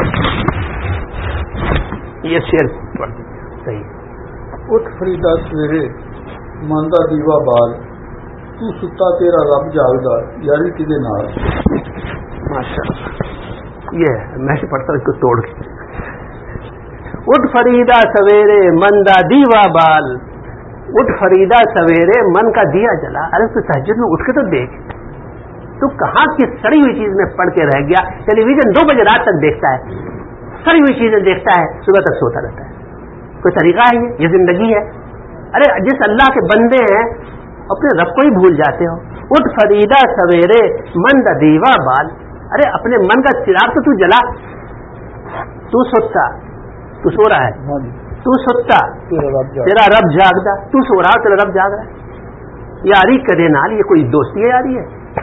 یہ شعر پڑھ دیجیے صحیح۔ اٹھ فریدا سویرے ماندا دیوا بال، تو ستا تیرا رب جاگدا یاری کدے نال۔ ماشاء اللہ، یہ میں پڑھتا ہوں اس کو توڑ کے۔ اٹھ فریدا سویرے مندا دیوا بال، اٹھ فریدا سویرے من کا دیا جلا۔ ارے تو تہجد میں اٹھ کے تو دیکھ، تو کہاں کی سڑی ہوئی چیز میں پڑھ کے رہ گیا۔ ٹیلی ویژن دو بجے رات تک دیکھتا ہے، سڑی ہوئی چیزیں دیکھتا ہے، صبح تک سوتا رہتا ہے۔ کوئی طریقہ ہے یہ زندگی ہے؟ ارے جس اللہ کے بندے ہیں اپنے رب کو ہی بھول جاتے ہو۔ اٹھ فریدا سویرے مند دیوا بال، ارے اپنے من کا چراغ تو تو جلا، تو سوتا، تو سو رہا ہے، تو سوتا تیرا رب جاگدا، تو سو رہا تیرا رب جاگ رہا ہے۔ یاری کرے نال، یہ کوئی دوستی ہے یاری ہے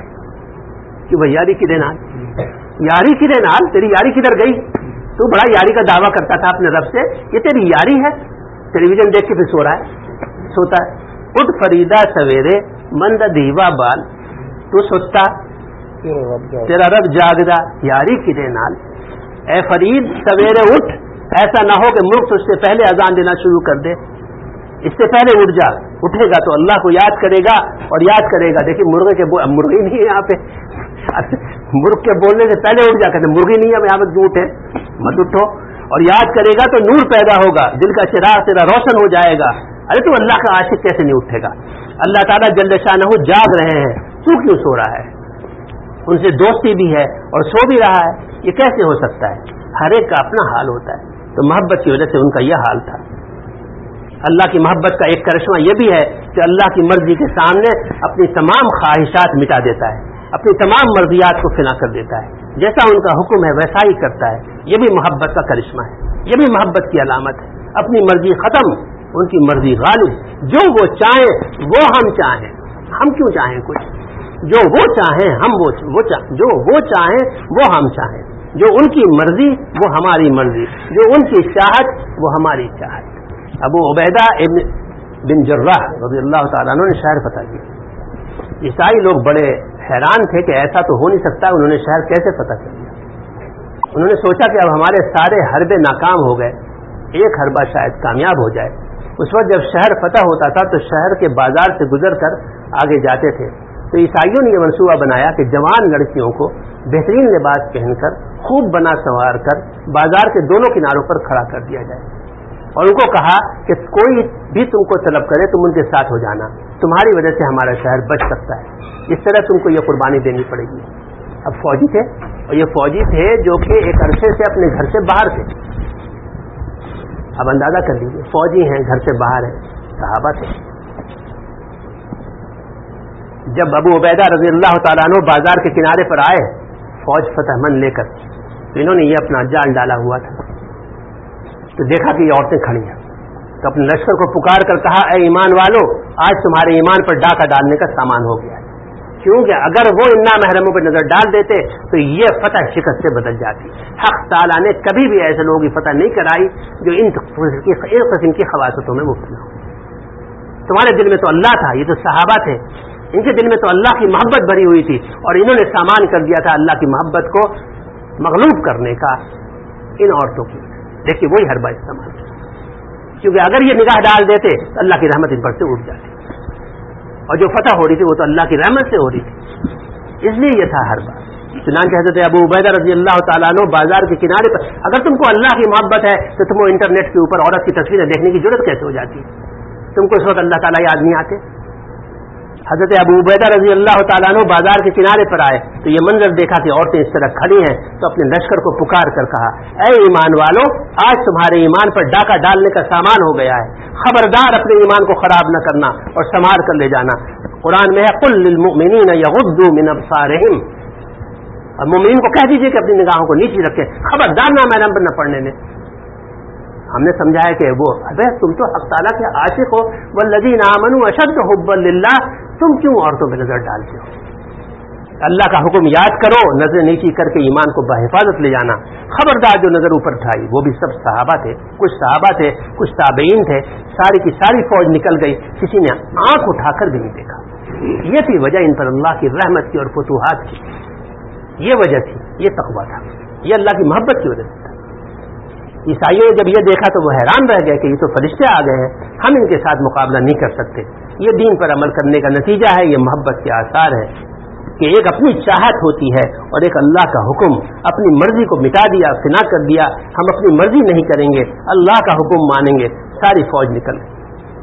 کہ بھائی یاری کدے نال، یاری کدے نال، تیری یاری کدھر گئی؟ تو بڑا یاری کا دعویٰ کرتا تھا اپنے رب سے، یہ تیری یاری ہے؟ ٹیلی ویژن دیکھ کے پھر سو رہا ہے، سوتا ہے۔ اٹھ فریدا سویرے مند دیوا بال، تو سوتا تیرا رب جاگدا یاری کدے نال۔ اے فرید سویرے اٹھ، ایسا نہ ہو کہ ملک تجھ سے پہلے اذان دینا شروع کر دے، اس سے پہلے اٹھ جا۔ اٹھے گا تو اللہ کو یاد کرے گا اور یاد کرے گا، دیکھیے مرغے کے مرغی نہیں ہے یہاں پہ، مرغ کے بولنے سے پہلے اٹھ جا، کہتے مرغی نہیں ہے یہاں پہ، کیوں اٹھے؟ مت اٹھو، اور یاد کرے گا تو نور پیدا ہوگا، دل کا چراغ تیرا روشن ہو جائے گا۔ ارے تو اللہ کا عاشق کیسے نہیں اٹھے گا؟ اللہ تعالیٰ جل شانہ جاگ رہے ہیں، تو کیوں سو رہا ہے؟ ان سے دوستی بھی ہے اور سو بھی رہا ہے، یہ کیسے ہو سکتا ہے؟ ہر ایک کا اپنا حال ہوتا ہے، تو محبت کی وجہ سے ان کا یہ حال تھا۔ اللہ کی محبت کا ایک کرشمہ یہ بھی ہے کہ اللہ کی مرضی کے سامنے اپنی تمام خواہشات مٹا دیتا ہے، اپنی تمام مرضیات کو فنا کر دیتا ہے، جیسا ان کا حکم ہے ویسا ہی کرتا ہے۔ یہ بھی محبت کا کرشمہ ہے، یہ بھی محبت کی علامت ہے۔ اپنی مرضی ختم، ان کی مرضی غالب، جو وہ چاہیں وہ ہم چاہیں، ہم کیوں چاہیں کچھ، جو وہ چاہیں ہم وہ, وہ چاہیں جو وہ چاہیں وہ ہم چاہیں، جو ان کی مرضی وہ ہماری مرضی، جو ان کی چاہت وہ ہماری چاہت۔ ابو عبیدہ ابن بن جراح رضی اللہ تعالیٰ عنہ نے شہر فتح کیا۔ عیسائی لوگ بڑے حیران تھے کہ ایسا تو ہو نہیں سکتا، انہوں نے شہر کیسے فتح کر لیا؟ انہوں نے سوچا کہ اب ہمارے سارے حربے ناکام ہو گئے، ایک حربہ شاید کامیاب ہو جائے۔ اس وقت جب شہر فتح ہوتا تھا تو شہر کے بازار سے گزر کر آگے جاتے تھے، تو عیسائیوں نے یہ منصوبہ بنایا کہ جوان لڑکیوں کو بہترین لباس پہن کر خوب بنا سنوار کر بازار کے دونوں کناروں پر کھڑا کر دیا جائے، اور ان کو کہا کہ کوئی بھی تم کو طلب کرے تم ان کے ساتھ ہو جانا، تمہاری وجہ سے ہمارا شہر بچ سکتا ہے، اس طرح تم کو یہ قربانی دینی پڑے گی۔ اب فوجی تھے، اور یہ فوجی تھے جو کہ ایک عرصے سے اپنے گھر سے باہر تھے۔ اب اندازہ کر لیجیے، فوجی ہیں، گھر سے باہر ہیں، صحابہ تھے۔ جب ابو عبیدہ رضی اللہ تعالیٰ عنہ بازار کے کنارے پر آئے فوج فتح مند لے کر، تو انہوں نے یہ اپنا جال ڈالا ہوا تھا، تو دیکھا کہ یہ عورتیں کھڑی ہیں، تو اپنے لشکر کو پکار کر کہا، اے ایمان والو، آج تمہارے ایمان پر ڈاکہ ڈالنے کا سامان ہو گیا ہے، کیونکہ اگر وہ انا محرموں پر نظر ڈال دیتے تو یہ فتح شکست سے بدل جاتی۔ حق تعالیٰ نے کبھی بھی ایسے لوگوں کی فتح نہیں کرائی جو ان قسم کی خواصتوں میں مبتلا ہو۔ تمہارے دل میں تو اللہ تھا، یہ تو صحابہ تھے، ان کے دل میں تو اللہ کی محبت بھری ہوئی تھی، اور انہوں نے سامان کر دیا تھا اللہ کی محبت کو مغلوب کرنے کا ان عورتوں کی۔ دیکھیے وہی حربہ استعمال کیا، کیونکہ اگر یہ نگاہ ڈال دیتے تو اللہ کی رحمت ان پر سے اٹھ جاتی، اور جو فتح ہو رہی تھی وہ تو اللہ کی رحمت سے ہو رہی تھی، اس لیے یہ تھا حربہ۔ چنانچہ حضرت ابو عبیدہ رضی اللہ تعالیٰ عنہ بازار کے کنارے پر، اگر تم کو اللہ کی محبت ہے تو تم کو انٹرنیٹ کے اوپر عورت کی تصویریں دیکھنے کی ضرورت کیسے ہو جاتی ہے؟ تم کو اس وقت اللہ تعالیٰ یاد نہیں آتے؟ حضرت ابو عبیدہ رضی اللہ تعالیٰ عنہ بازار کے کنارے پر آئے تو یہ منظر دیکھا کہ عورتیں اس طرح کھڑی ہیں، تو اپنے لشکر کو پکار کر کہا، اے ایمان والو، آج تمہارے ایمان پر ڈاکہ ڈالنے کا سامان ہو گیا ہے، خبردار اپنے ایمان کو خراب نہ کرنا اور سنوار کر لے جانا۔ قرآن میں ہے، قل للمؤمنین یغضوا من ابصارہم، اور مومنین کو کہہ دیجئے کہ اپنی نگاہوں کو نیچی رکھیں، خبردار نہ محرم پر نہ پڑنے دیں۔ ہم نے سمجھایا کہ وہ ابے تم تو حق تعالیٰ کے عاشق ہو، والذین آمنوا اشد حبا للہ، تم کیوں عورتوں پہ نظر ڈالتے ہو؟ اللہ کا حکم یاد کرو، نظر نیچی کر کے ایمان کو بحفاظت لے جانا۔ خبردار جو نظر اوپر اٹھائی، وہ بھی سب صحابہ تھے، کچھ صحابہ تھے، کچھ تابعین تھے، ساری کی ساری فوج نکل گئی، کسی نے آنکھ اٹھا کر بھی نہیں دیکھا۔ یہ تھی وجہ ان پر اللہ کی رحمت کی اور فتوحات کی، یہ وجہ تھی، یہ تقویٰ تھا، یہ اللہ کی محبت کی وجہ سے تھا۔ عیسائیوں نے جب یہ دیکھا تو وہ حیران رہ گئے کہ یہ تو فرشتے آ گئے ہیں، ہم ان کے ساتھ مقابلہ نہیں کر سکتے۔ یہ دین پر عمل کرنے کا نتیجہ ہے، یہ محبت کے آثار ہے کہ ایک اپنی چاہت ہوتی ہے اور ایک اللہ کا حکم، اپنی مرضی کو مٹا دیا، فنا کر دیا، ہم اپنی مرضی نہیں کریں گے، اللہ کا حکم مانیں گے، ساری فوج نکل گئی۔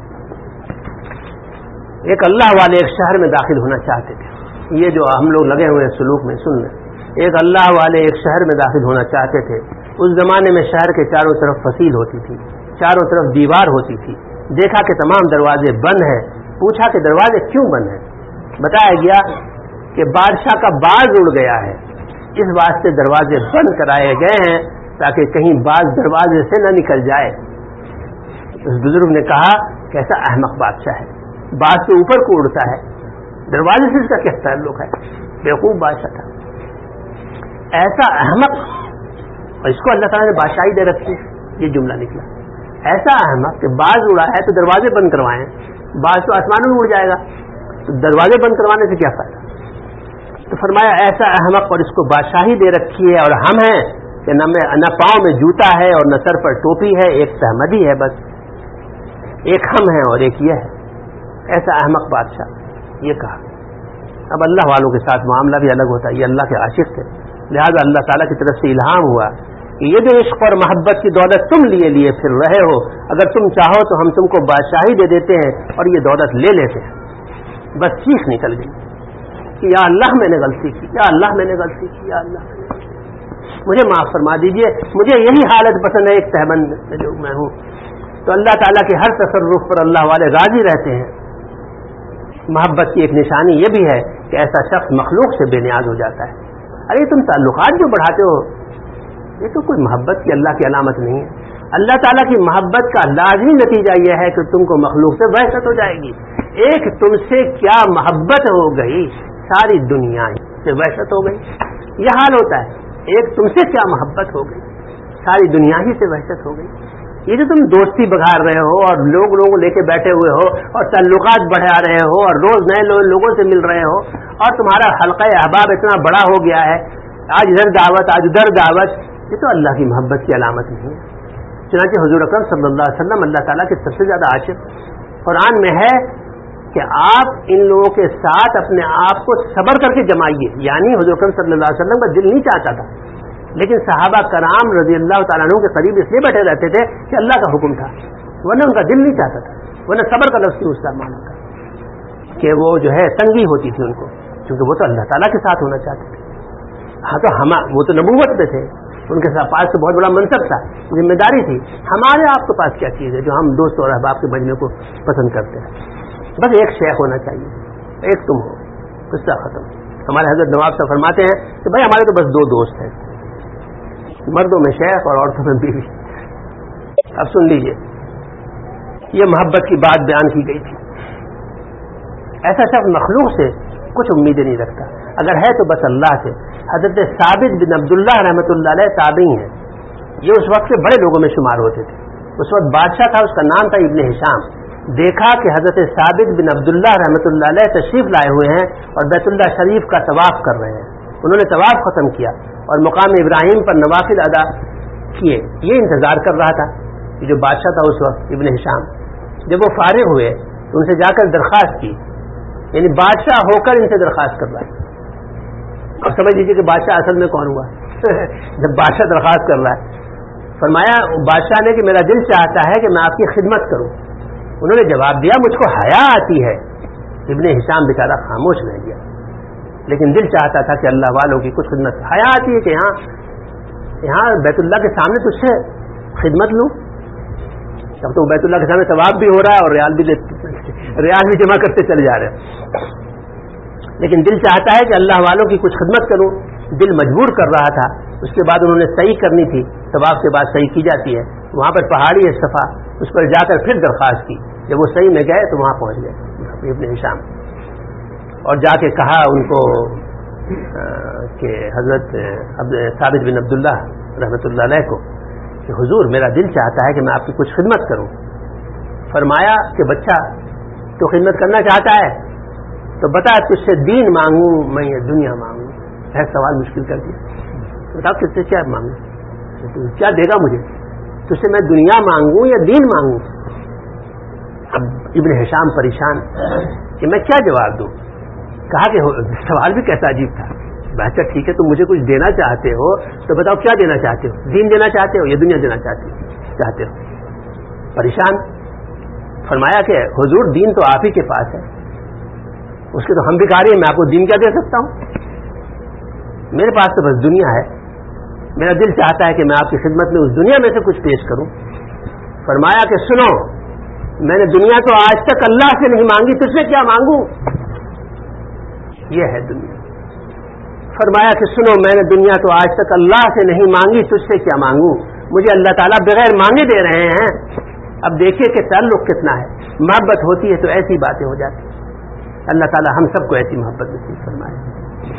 ایک اللہ والے ایک شہر میں داخل ہونا چاہتے تھے، یہ جو ہم لوگ لگے ہوئے سلوک میں سن لیں، ایک اللہ والے ایک شہر میں داخل ہونا چاہتے تھے۔ اس زمانے میں شہر کے چاروں طرف فصیل ہوتی تھی، چاروں طرف دیوار ہوتی تھی، دیکھا کہ تمام دروازے بند ہیں، پوچھا کہ دروازے کیوں بند ہیں؟ بتایا گیا کہ بادشاہ کا باز اڑ گیا ہے، اس واسطے دروازے بند کرائے گئے ہیں تاکہ کہیں باز دروازے سے نہ نکل جائے۔ اس بزرگ نے کہا کیسا احمق بادشاہ ہے، باز تو اوپر کو اڑتا ہے، دروازے سے اس کا کیا تعلق ہے؟ بیوقوف بادشاہ تھا، ایسا احمق، اور اس کو اللہ تعالیٰ نے بادشاہی دے رکھی، یہ جملہ نکلا، ایسا احمق کہ باز اڑا ہے تو دروازے بند کروائیں، باز تو آسمانوں میں اڑ جائے گا، تو دروازے بند کروانے سے کیا فائدہ؟ تو فرمایا ایسا احمق، اور اس کو بادشاہی دے رکھی ہے، اور ہم ہیں کہ نہ میں نہ پاؤں میں جوتا ہے اور نہ سر پر ٹوپی ہے، ایک سہمدی ہے، بس ایک ہم ہیں اور ایک یہ ہے، ایسا احمق بادشاہ۔ یہ کہا اب اللہ والوں کے ساتھ معاملہ بھی الگ ہوتا ہے، یہ اللہ کے عاشق تھے، لہذا اللہ تعالیٰ کی طرف سے الہام ہوا کہ یہ جو عشق اور محبت کی دولت تم لیے لیے پھر رہے ہو، اگر تم چاہو تو ہم تم کو بادشاہی دے دیتے ہیں اور یہ دولت لے لیتے ہیں۔ بس چیخ نکل گئی کہ یا اللہ میں نے غلطی کی، یا اللہ میں نے غلطی کی، یا اللہ مجھے معاف فرما دیجئے، مجھے یہی حالت پسند ہے ایک تہبند میں جو میں ہوں۔ تو اللہ تعالیٰ کے ہر تصرف پر اللہ والے راضی رہتے ہیں۔ محبت کی ایک نشانی یہ بھی ہے کہ ایسا شخص مخلوق سے بے نیاز ہو جاتا ہے۔ ارے تم تعلقات جو بڑھاتے ہو، یہ تو کوئی محبت کی اللہ کی علامت نہیں ہے۔ اللہ تعالیٰ کی محبت کا لازمی نتیجہ یہ ہے کہ تم کو مخلوق سے وحشت ہو جائے گی. ایک تم سے کیا محبت ہو گئی ساری دنیا سے وحشت ہو گئی. یہ حال ہوتا ہے. ایک تم سے کیا محبت ہو گئی ساری دنیا ہی سے وحشت ہو گئی. یہ جو تم دوستی بگاڑ رہے ہو اور لوگ لوگوں لے کے بیٹھے ہوئے ہو اور تعلقات بڑھا رہے ہو اور روز نئے لوگوں سے مل رہے ہو اور تمہارا حلقہ احباب اتنا بڑا ہو گیا ہے، آج ادھر دعوت آج ادھر دعوت، یہ تو اللہ کی محبت کی علامت نہیں ہے. چنانچہ حضور اکرم صلی اللہ علیہ وسلم اللہ تعالیٰ کے سب سے زیادہ عاشق، قرآن میں ہے کہ آپ ان لوگوں کے ساتھ اپنے آپ کو صبر کر کے جمائیے. یعنی حضور اکرم صلی اللہ علیہ وسلم کا دل نہیں چاہتا تھا، لیکن صحابہ کرام رضی اللہ تعالیٰ عنہ کے قریب اس لیے بیٹھے رہتے تھے کہ اللہ کا حکم تھا، ورنہ ان کا دل نہیں چاہتا تھا. ورنہ صبر کا لفظ اس کا معنی تھا کہ وہ جو ہے تنگی ہوتی تھی ان کو، کیونکہ وہ تو اللہ تعالیٰ کے ساتھ ہونا چاہتے تھے. ہاں تو ہم وہ تو نبوت پہ تھے، ان کے ساتھ پاس تو بہت بڑا منصب تھا، ذمہ داری تھی. ہمارے آپ کے پاس کیا چیز ہے جو ہم دوست اور احباب کے مجمع کو پسند کرتے ہیں؟ بس ایک شیخ ہونا چاہیے، ایک تم ہو، قصہ ختم. ہمارے حضرت نواب صاحب فرماتے ہیں کہ بھائی ہمارے تو بس دو دوست ہیں، مردوں میں شیخ اور عورتوں میں بیوی. اب سن لیجئے، یہ محبت کی بات بیان کی گئی تھی. ایسا شخص مخلوق سے کچھ امیدیں نہیں رکھتا، اگر ہے تو بس اللہ سے. حضرت ثابت بن عبداللہ رحمۃ اللہ علیہ تابعی ہیں. یہ اس وقت کے بڑے لوگوں میں شمار ہوتے تھے. اس وقت بادشاہ تھا، اس کا نام تھا ابن ہشام. دیکھا کہ حضرت ثابت بن عبداللہ رحمۃ اللہ علیہ تشریف لائے ہوئے ہیں اور بیت اللہ شریف کا طواف کر رہے ہیں. انہوں نے طواف ختم کیا اور مقام ابراہیم پر نوافل ادا کیے. یہ انتظار کر رہا تھا. یہ جو بادشاہ تھا اس وقت ابن ہشام، جب وہ فارغ ہوئے تو ان سے جا کر درخواست کی، یعنی بادشاہ ہو کر ان سے درخواست کر رہا ہے. اب سمجھ لیجیے کہ بادشاہ اصل میں کون ہوا. جب بادشاہ درخواست کر رہا ہے، فرمایا بادشاہ نے کہ میرا دل چاہتا ہے کہ میں آپ کی خدمت کروں. انہوں نے جواب دیا مجھ کو حیا آتی ہے. ابن ہشام بیچارہ خاموش رہ گیا، لیکن دل چاہتا تھا کہ اللہ والوں کی کچھ خدمت. حیا آتی ہے کہ یہاں یہاں بیت اللہ کے سامنے تجھ سے خدمت لوں؟ اب تو بیت اللہ کے سامنے ثواب بھی ہو رہا ہے اور ریال بھی ریال بھی جمع کرتے چلے جا رہے ہیں، لیکن دل چاہتا ہے کہ اللہ والوں کی کچھ خدمت کروں. دل مجبور کر رہا تھا. اس کے بعد انہوں نے صحیح کرنی تھی، طواف کے بعد صحیح کی جاتی ہے. وہاں پر پہاڑی ہے صفا، اس پر جا کر پھر درخواست کی. جب وہ صحیح میں گئے تو وہاں پہنچ گئے ابن ہشام، اور جا کے کہا ان کو کہ حضرت ثابت بن عبداللہ رحمۃ اللہ علیہ کو کہ حضور میرا دل چاہتا ہے کہ میں آپ کی کچھ خدمت کروں. فرمایا کہ بچہ تو خدمت کرنا چاہتا ہے تو بتا تجھ سے دین مانگوں میں یہ دنیا مانگوں. ہے سوال مشکل کر دیا. بتاؤ کس سے کیا مانگوں، کیا دے گا مجھے؟ تجھ سے میں دنیا مانگوں یا دین مانگوں؟ اب ابن ہشام پریشان کہ میں کیا جواب دوں. کہا کہ سوال بھی کیسا عجیب تھا. اچھا ٹھیک ہے، تم مجھے کچھ دینا چاہتے ہو تو بتاؤ کیا دینا چاہتے ہو، دین دینا چاہتے ہو یا دنیا دینا چاہتے ہو چاہتے ہو پریشان. فرمایا کہ حضور دین تو آپ ہی کے پاس ہے، اس کے تو ہم بھکاری ہیں، میں آپ کو دین کیا دے سکتا ہوں؟ میرے پاس تو بس دنیا ہے. میرا دل چاہتا ہے کہ میں آپ کی خدمت میں اس دنیا میں سے کچھ پیش کروں. فرمایا کہ سنو، میں نے دنیا تو آج تک اللہ سے نہیں مانگی، تجھ سے کیا مانگوں؟ یہ ہے دنیا. فرمایا کہ سنو، میں نے دنیا تو آج تک اللہ سے نہیں مانگی، تجھ سے کیا مانگوں؟ مجھے اللہ تعالیٰ بغیر مانگے دے رہے ہیں. اب دیکھیے کہ تعلق کتنا ہے. محبت ہوتی ہے تو ایسی باتیں ہو جاتی. اللہ تعالیٰ ہم سب کو ایسی محبت نصیب فرمائے.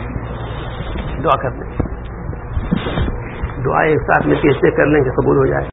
دعا کر لیں، دعا ایک ساتھ میں کیسے کر لیں کہ قبول ہو جائے.